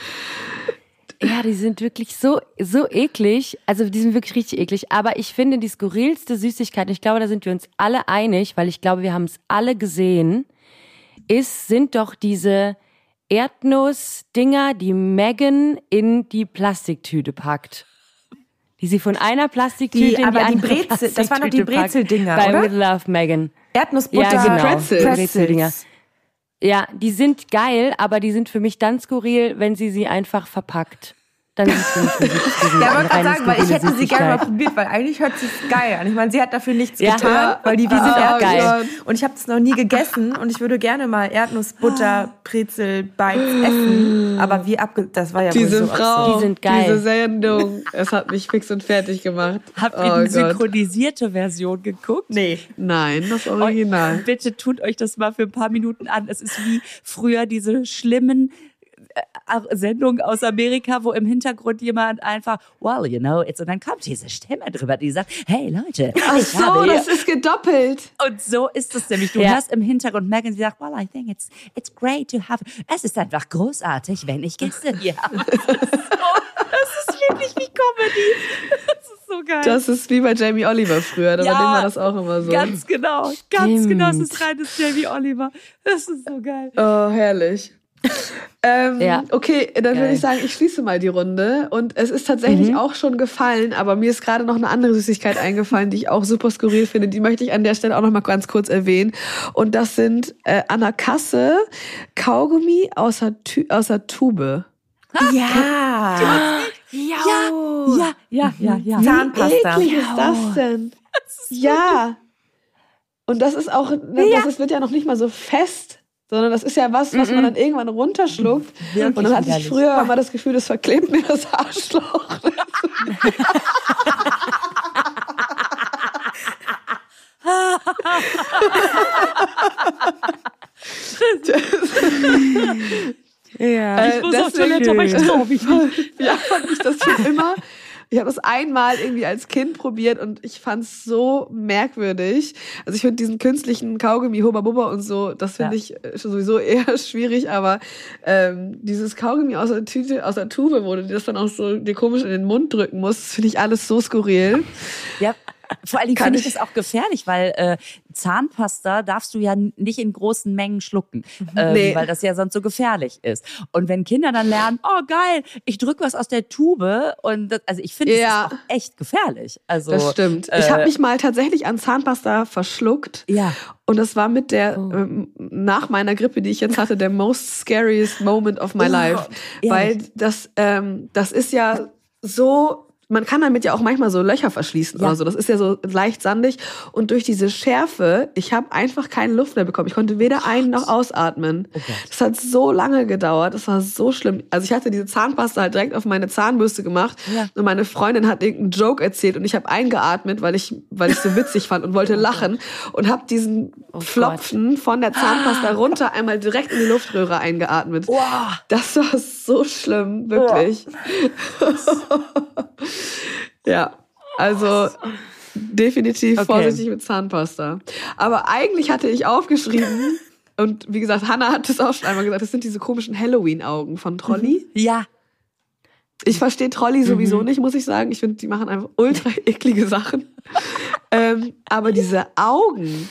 Ja, die sind wirklich so, so eklig. Also die sind wirklich richtig eklig. Aber ich finde, die skurrilste Süßigkeit, ich glaube, da sind wir uns alle einig, weil ich glaube, wir haben es alle gesehen, ist, sind doch diese Erdnussdinger, die Megan in die Plastiktüte packt. Die sie von einer Plastiktüte Die- in die aber die andere Brezel- das waren doch die Plastiktüte packt. Brezeldinger, Bei oder? With Love, Megan. Erdnussbutter, Ja, genau. Pretzels. Brezeldinger. Ja, die sind geil, aber die sind für mich dann skurril, wenn sie sie einfach verpackt. Dann sind sie für mich skurril. Ja, Eine wollte gerade reine sagen, weil ich skurrile hätte sie gerne mal Süßigkeit. probiert, weil eigentlich hört sich geil an. Ich meine, sie hat dafür nichts Ja. getan, weil die wie Die sind sind auch Erdnuss. geil. Und ich habe das noch nie gegessen und ich würde gerne mal Erdnussbutter, Brezel, Bites essen. Aber wie abge... Das war ja wohl Diese so Frau, absurd. Die sind geil. diese Sendung, es hat mich fix und fertig gemacht. Habt Oh ihr die Gott. synchronisierte Version geguckt? Nee. Nein, das Original. Bitte tut euch das mal für ein paar Minuten an. Es ist wie früher diese schlimmen äh, Sendungen aus Amerika, wo im Hintergrund jemand einfach, well, you know, it's, und dann kommt diese Stimme drüber, die sagt, hey Leute, Ach ich so, habe hier. das ist gedoppelt. Und so ist es nämlich. Du Ja. hörst im Hintergrund Megan, sie sagt, well, I think it's, it's great to have, es ist einfach großartig, wenn ich Gäste hier habe. Das ist, so, das ist wirklich wie Comedy. Das ist so geil. Das ist wie bei Jamie Oliver früher, da Ja, war immer das auch immer so. Ganz genau, ganz Stimmt. genau, es ist reines Jamie Oliver. Das ist so geil. Oh, herrlich. ähm, Ja. Okay, dann würde Geil. ich sagen, ich schließe mal die Runde. Und es ist tatsächlich auch schon gefallen, aber mir ist gerade noch eine andere Süßigkeit eingefallen, die ich auch super skurril finde. Die möchte ich an der Stelle auch noch mal ganz kurz erwähnen. Und das sind äh, an der Kasse Kaugummi aus der, Tü aus der Tube. Ja. Ja, ja, ja, ja, ja. Zahnpasta. Wie eklig ist das denn? Ja. Und das ist auch, das ist, wird ja noch nicht mal so fest, sondern das ist ja was, was man dann irgendwann runterschluckt. Wirklich Und dann hatte ich widerlich. früher immer das Gefühl, das verklebt mir das Arschloch. Ja, ich muss auf Toilette, aber ich traue mich nicht. Ja, fand ich das schon immer. Ich habe das einmal irgendwie als Kind probiert und ich fand es so merkwürdig. Also ich finde diesen künstlichen Kaugummi, Hubba Bubba und so, das finde ja. ich sowieso eher schwierig, aber ähm, dieses Kaugummi aus der Tüte, aus der Tube, wo du das dann auch so dir komisch in den Mund drücken musst, das finde ich alles so skurril. Ja. Vor allen Dingen finde ich das auch gefährlich, weil äh, Zahnpasta darfst du ja nicht in großen Mengen schlucken, ähm, nee. weil das ja sonst so gefährlich ist. Und wenn Kinder dann lernen, oh geil, ich drücke was aus der Tube und das, also ich finde, das ja. ist auch echt gefährlich. Also das stimmt. Äh, ich habe mich mal tatsächlich an Zahnpasta verschluckt. Ja. Und das war mit der, oh. ähm, nach meiner Grippe, die ich jetzt hatte, der most scariest moment of my oh. life. Ja. Weil das, ähm, das ist ja so... Man kann damit ja auch manchmal so Löcher verschließen ja. oder so. Das ist ja so leicht sandig. Und durch diese Schärfe, ich habe einfach keine Luft mehr bekommen. Ich konnte weder ein- noch ausatmen. Oh das hat so lange gedauert. Das war so schlimm. Also ich hatte diese Zahnpasta halt direkt auf meine Zahnbürste gemacht. Ja. Und meine Freundin hat irgendeinen Joke erzählt. Und ich habe eingeatmet, weil ich weil ich so witzig fand und wollte oh lachen. Gott. Und habe diesen oh Pflopfen Gott. von der Zahnpasta runter einmal direkt in die Luftröhre eingeatmet. Oh. Das war so schlimm, wirklich. Oh. Ja, also definitiv okay. vorsichtig mit Zahnpasta. Aber eigentlich hatte ich aufgeschrieben, und wie gesagt, Hannah hat das auch schon einmal gesagt, das sind diese komischen Halloween-Augen von Trolli. Ja. Ich verstehe Trolli sowieso mhm. nicht, muss ich sagen. Ich finde, die machen einfach ultra eklige Sachen. ähm, aber diese Augen...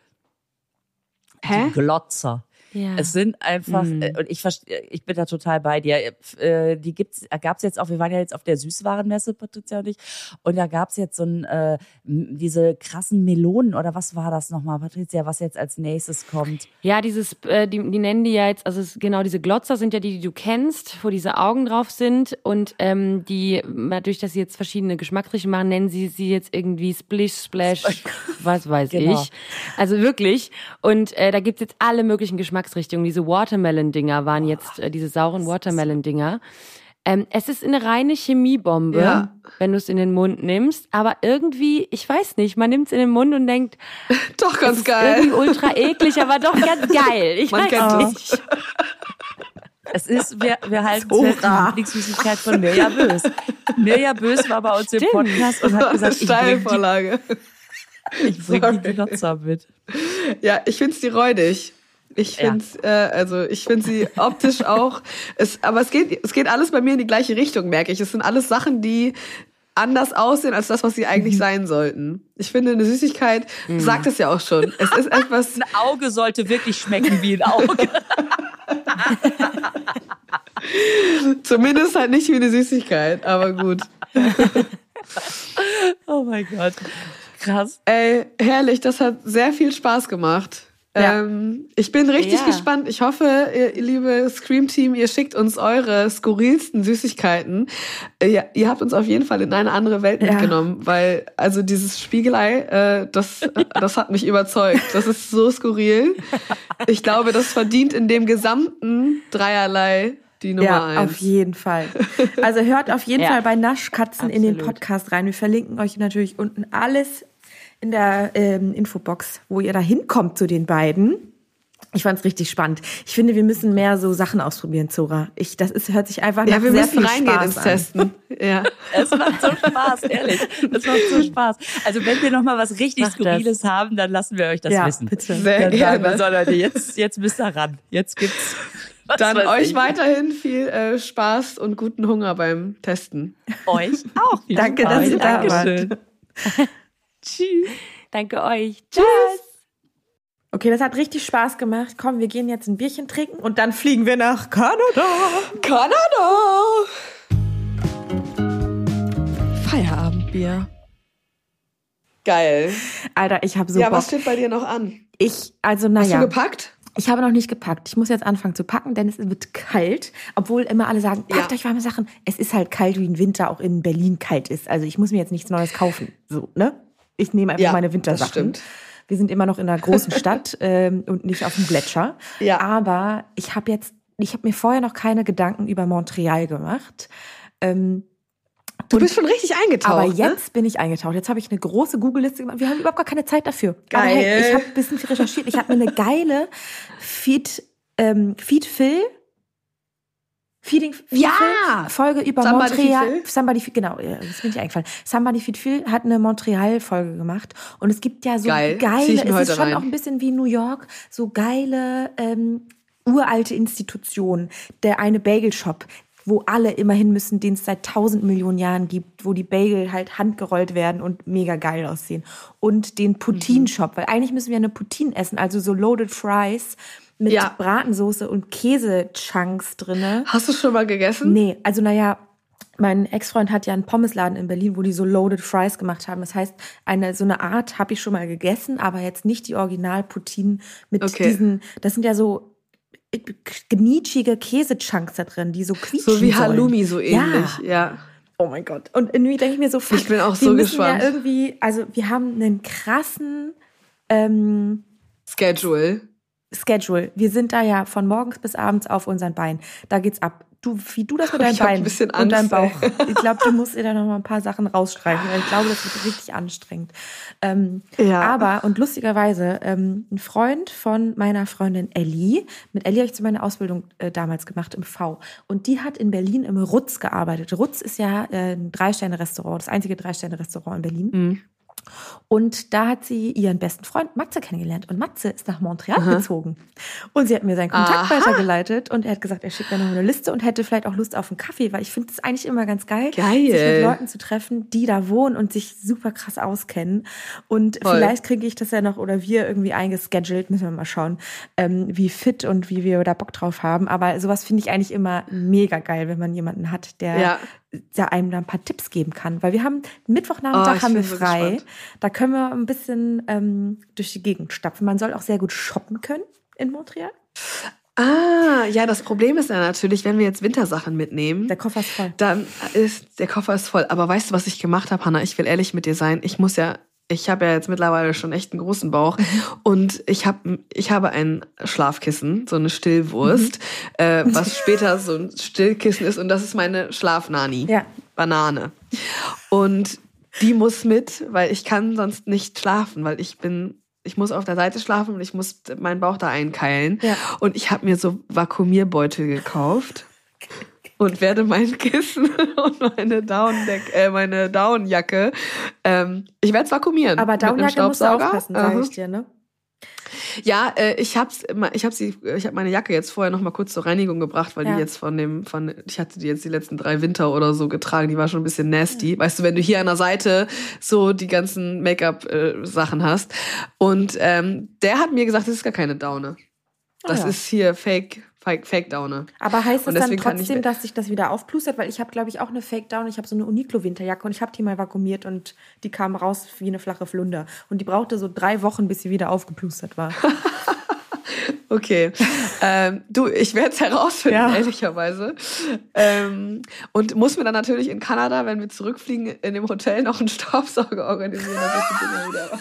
Hä? Die Glotzer. Ja. Es sind einfach, mhm. äh, und ich ich bin da total bei dir. Äh, die gibt's, gab's jetzt auch, wir waren ja jetzt auf der Süßwarenmesse, Patricia und ich, und da gab's jetzt so ein, äh, diese krassen Melonen, oder was war das nochmal, Patricia, was jetzt als nächstes kommt? Ja, dieses, äh, die, die nennen die ja jetzt, also es, genau, diese Glotzer sind ja die, die du kennst, wo diese Augen drauf sind, und ähm, die, dadurch, dass sie jetzt verschiedene Geschmacksrichtungen machen, nennen sie sie jetzt irgendwie Splish, Splash, was weiß genau. ich. Also wirklich. Und äh, da gibt's jetzt alle möglichen Geschmacksrichtungen. Diese Watermelon-Dinger waren jetzt, äh, diese sauren Watermelon-Dinger. Ähm, es ist eine reine Chemiebombe, ja. wenn du es in den Mund nimmst. Aber irgendwie, ich weiß nicht, man nimmt es in den Mund und denkt, doch ganz es geil. Ist irgendwie ultra eklig, aber doch ganz geil. Ich man weiß nicht. Es ist, wir, wir halten es fest, die Lieblingssüßigkeit von Mirja Bös. Mirja Bös war bei uns im Podcast und hat gesagt, ich bringe die, ich bring die Glotzer mit. Ja, ich find's die räudig. Ich finde ja. äh, also ich finde sie optisch auch, es, aber es geht, es geht alles bei mir in die gleiche Richtung, merke ich. Es sind alles Sachen, die anders aussehen als das, was sie eigentlich mhm. sein sollten. Ich finde, eine Süßigkeit mhm. sagt es ja auch schon. Es ist etwas. Ein Auge sollte wirklich schmecken wie ein Auge. Zumindest halt nicht wie eine Süßigkeit, aber gut. Oh mein Gott. Krass. Ey, herrlich, das hat sehr viel Spaß gemacht. Ja. Ähm, ich bin richtig ja. gespannt. Ich hoffe, ihr, liebe Scream-Team, ihr schickt uns eure skurrilsten Süßigkeiten. Ihr, ihr habt uns auf jeden Fall in eine andere Welt ja. mitgenommen, weil also dieses Spiegelei, äh, das, das hat mich überzeugt. Das ist so skurril. Ich glaube, das verdient in dem gesamten Dreierlei die Nummer ja, eins. Auf jeden Fall. Also hört auf jeden ja. Fall bei Naschkatzen Absolut. in den Podcast rein. Wir verlinken euch natürlich unten alles in der ähm, Infobox, wo ihr da hinkommt zu den beiden. Ich fand's richtig spannend. Ich finde, wir müssen mehr so Sachen ausprobieren, Zora. Ich, das ist, hört sich einfach ja, nach sehr viel Spaß an. Ja, wir müssen reingehen ins Testen. Ja. Es macht so Spaß, ehrlich. Es macht so Spaß. Also wenn wir noch mal was richtig Mach Skurriles das. haben, dann lassen wir euch das ja, wissen. Bitte. Sehr dann gerne. Wir, so, Leute, jetzt, jetzt müsst ihr ran. Jetzt gibt's was Dann euch ich. weiterhin viel äh, Spaß und guten Hunger beim Testen. Euch auch. Danke, dass ihr da wart. Tschüss. Danke euch. Tschüss. Okay, das hat richtig Spaß gemacht. Komm, wir gehen jetzt ein Bierchen trinken und dann fliegen wir nach Kanada. Kanada! Feierabendbier. Geil. Alter, ich habe so Ja, Bock. was steht bei dir noch an? Ich, also naja. Hast du gepackt? Ich habe noch nicht gepackt. Ich muss jetzt anfangen zu packen, denn es wird kalt. Obwohl immer alle sagen, packt ja. euch warme Sachen. Es ist halt kalt, wie im Winter auch in Berlin kalt ist. Also ich muss mir jetzt nichts Neues kaufen. So, ne? Ich nehme einfach ja, meine Wintersachen. Das stimmt. Wir sind immer noch in einer großen Stadt ähm, und nicht auf dem Gletscher. Ja. Aber ich habe jetzt, ich habe mir vorher noch keine Gedanken über Montreal gemacht. Ähm, Du bist schon richtig eingetaucht. Aber jetzt ne? bin ich eingetaucht. Jetzt habe ich eine große Google-Liste gemacht. Wir haben überhaupt gar keine Zeit dafür. Geil. Aber hey, ich habe ein bisschen viel recherchiert. Ich habe mir eine geile Feed, ähm, Feed Phil Feeding Feed Ja! Phil Folge über Somebody Montreal. Feed Phil? Somebody Feed, genau, das ist mir nicht eingefallen. Somebody Feed Phil hat eine Montreal-Folge gemacht. Und es gibt ja so Geil. geile, Zieh ich mir es heute ist schon rein. auch ein bisschen wie New York, so geile ähm, uralte Institutionen. Der eine Bagel-Shop, wo alle immer hin müssen, den es seit tausend Millionen Jahren gibt, wo die Bagel halt handgerollt werden und mega geil aussehen. Und den Poutine-Shop, weil eigentlich müssen wir eine Poutine essen, also so Loaded Fries mit Ja. Bratensoße und Käse-Chunks drinne. Hast du schon mal gegessen? Nee, also naja, mein Ex-Freund hat ja einen Pommesladen in Berlin, wo die so Loaded Fries gemacht haben. Das heißt, eine so eine Art habe ich schon mal gegessen, aber jetzt nicht die Original-Poutine mit Okay. diesen, das sind ja so gnitschige Käsechunks da drin, die so quietschen So wie sollen. Halloumi, so ähnlich. Ja. Ja. Oh mein Gott. Und irgendwie denke ich mir so, fuck, Ich bin auch wir so müssen gespannt. ja irgendwie, also wir haben einen krassen ähm, Schedule. Schedule. Wir sind da ja von morgens bis abends auf unseren Beinen. Da geht's ab. Du, wie du das mit deinen Ich hab ein Beinen bisschen und deinem Angst, Bauch. Ich glaube, du musst dir da noch mal ein paar Sachen rausstreichen. Weil ich glaube, das wird richtig anstrengend. Ähm, Ja. Aber, und lustigerweise, ähm, ein Freund von meiner Freundin Ellie, mit Ellie habe ich zu meiner Ausbildung äh, damals gemacht im V. Und die hat in Berlin im Rutz gearbeitet. Rutz ist ja äh, ein Drei-Sterne-Restaurant, das einzige Drei-Sterne-Restaurant in Berlin. Mhm. Und da hat sie ihren besten Freund Matze kennengelernt. Und Matze ist nach Montreal gezogen. Und sie hat mir seinen Kontakt Aha. weitergeleitet. Und er hat gesagt, er schickt mir noch eine Liste und hätte vielleicht auch Lust auf einen Kaffee. Weil ich finde es eigentlich immer ganz geil, Geil. sich mit Leuten zu treffen, die da wohnen und sich super krass auskennen. Und Voll. vielleicht kriege ich das ja noch oder wir irgendwie eingeschedult. Müssen wir mal schauen, ähm, wie fit und wie wir da Bock drauf haben. Aber sowas finde ich eigentlich immer mega geil, wenn man jemanden hat, der... Ja. der einem da ein paar Tipps geben kann. Weil wir haben Mittwochnachmittag Oh, ich haben wir bin so frei. gespannt. Da können wir ein bisschen ähm, durch die Gegend stapfen. Man soll auch sehr gut shoppen können in Montreal. Ah, ja, das Problem ist ja natürlich, wenn wir jetzt Wintersachen mitnehmen, Der Koffer ist voll. dann ist der Koffer ist voll. Aber weißt du, was ich gemacht habe, Hannah? Ich will ehrlich mit dir sein. Ich muss ja, ich habe ja jetzt mittlerweile schon echt einen großen Bauch und ich habe, ich habe ein Schlafkissen, so eine Stillwurst, Mhm. äh, was später so ein Stillkissen ist und das ist meine Schlafnani, Ja. Banane. Und die muss mit, weil ich kann sonst nicht schlafen, weil ich bin Ich muss auf der Seite schlafen und ich muss meinen Bauch da einkeilen. Ja. Und ich habe mir so Vakuumierbeutel gekauft und werde mein Kissen und meine Downdeck, äh, meine Downjacke, ähm, ich werde es vakuumieren. Aber mit einem Downjacke musst du Staubsauger. aufpassen, sage Aha. ich dir, ne? Ja, äh, ich hab's, immer- ich hab sie, ich habe meine Jacke jetzt vorher noch mal kurz zur Reinigung gebracht, weil Ja. die jetzt von dem, von, ich hatte die jetzt die letzten drei Winter oder so getragen, die war schon ein bisschen nasty. Weißt du, wenn du hier an der Seite so die ganzen Make-up-Sachen hast. Und ähm, der hat mir gesagt, das ist gar keine Daune. Das Ah, ja. ist hier Fake, Fake, Fake Daune. Aber heißt das Und dann deswegen kann ich- trotzdem, dass sich das wieder aufplustert? Weil ich habe, glaube ich, auch eine Fake-Down. Ich habe so eine Uniqlo-Winterjacke und ich habe die mal vakuumiert und die kam raus wie eine flache Flunder. Und die brauchte so drei Wochen, bis sie wieder aufgeplustert war. Okay. ähm, du, ich werde es herausfinden, Ja. ehrlicherweise. Ähm, und muss mir dann natürlich in Kanada, wenn wir zurückfliegen, in dem Hotel noch einen Staubsauger organisieren, dass ich die Dinger wieder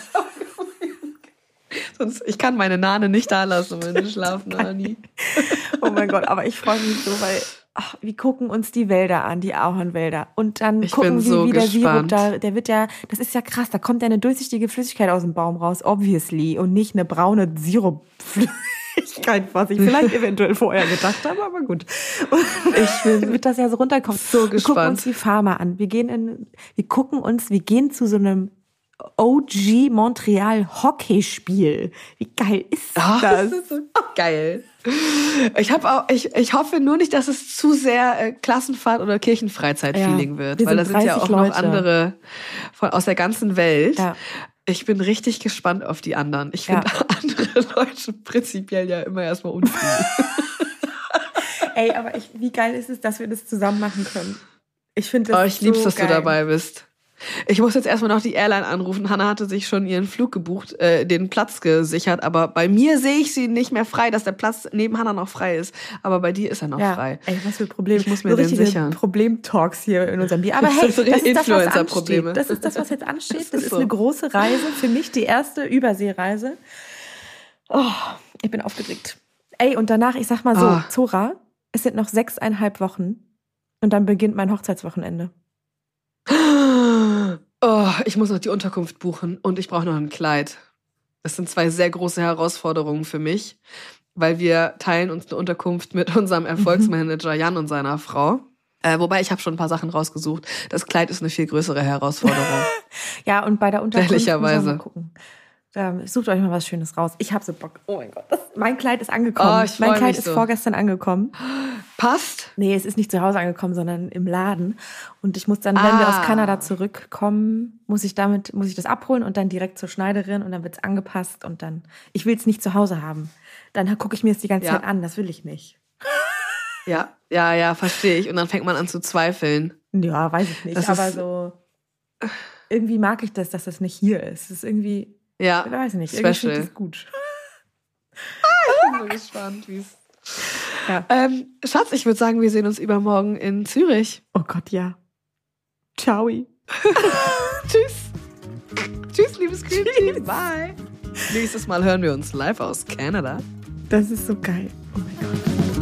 Sonst, ich kann meine Nane nicht da lassen, meine Schlafnani. Oh mein Gott, aber ich freue mich so, weil ach, wir gucken uns die Wälder an, die Ahornwälder. Und dann Ich gucken bin wir, so wie der Sirup gespannt. da, der wird ja, das ist ja krass, da kommt ja eine durchsichtige Flüssigkeit aus dem Baum raus, obviously. Und nicht eine braune Sirupflüssigkeit, was ich vielleicht eventuell vorher gedacht habe, aber gut. Und Ich bin wird das ja so runterkommen. so Wir gucken gespannt. uns die Farmer an. Wir gehen in, wir gucken uns, wir gehen zu so einem O G Montreal Hockeyspiel. Wie geil ist Oh, das? das ist so geil. Ich habe auch, ich, ich hoffe nur nicht, dass es zu sehr äh, Klassenfahrt oder Kirchenfreizeit-Feeling Ja, wird, wir weil da sind sind ja dreißig auch noch Leute. andere von aus der ganzen Welt. Ja. Ich bin richtig gespannt auf die anderen. Ich Ja. finde andere Leute prinzipiell ja immer erstmal unfähig. Ey, aber ich, wie geil ist es, dass wir das zusammen machen können? Ich finde das Oh, ich lieb's, so dass geil. du dabei bist. Ich muss jetzt erstmal noch die Airline anrufen. Hannah hatte sich schon ihren Flug gebucht, äh, den Platz gesichert, aber bei mir sehe ich sie nicht mehr frei, dass der Platz neben Hannah noch frei ist. Aber bei dir ist er noch Ja, frei. ey, was für Probleme. Ich muss mir so den richtige sichern. Problem-Talks hier in unserem Bier. Aber Das hey, sind so das ist das, was Influencer-Probleme. ansteht. Das ist das, was jetzt ansteht. Das Das ist ist so. eine große Reise. Für mich die erste Überseereise. Oh, ich bin aufgeregt. Ey, und danach, ich sag mal so, Ah. Zora, es sind noch sechseinhalb Wochen und dann beginnt mein Hochzeitswochenende. Oh, ich muss noch die Unterkunft buchen und ich brauche noch ein Kleid. Das sind zwei sehr große Herausforderungen für mich, weil wir teilen uns eine Unterkunft mit unserem Erfolgsmanager Jan und seiner Frau. Äh, wobei, ich habe schon ein paar Sachen rausgesucht. Das Kleid ist eine viel größere Herausforderung. Ja, und bei der Unterkunft müssen wir Ehrlicherweise. mal gucken. Da, sucht euch mal was Schönes raus. Ich habe so Bock. Oh mein Gott. Das, mein Kleid ist angekommen. Oh, ich mein freu Kleid mich ist so. vorgestern angekommen. Passt? Nee, es ist nicht zu Hause angekommen, sondern im Laden. Und ich muss dann, wenn wir Ah. aus Kanada zurückkommen, muss ich damit, muss ich das abholen und dann direkt zur Schneiderin und dann wird's angepasst und dann, ich will es nicht zu Hause haben. Dann gucke ich mir es die ganze Ja. Zeit an. Das will ich nicht. Ja, ja, ja, verstehe ich. Und dann fängt man an zu zweifeln. Ja, weiß ich nicht. Das aber ist- so, irgendwie mag ich das, dass das nicht hier ist. Es ist irgendwie, Ja, ich weiß nicht, irgendwie finde special. ich das gut. Ich bin so gespannt, wie es... Ja. Ähm, Schatz, ich würde sagen, wir sehen uns übermorgen in Zürich. Oh Gott, ja. Ciao. Tschüss. Tschüss, liebes Scream Team. Bye. Nächstes Mal hören wir uns live aus Kanada. Das ist so geil. Oh mein Gott.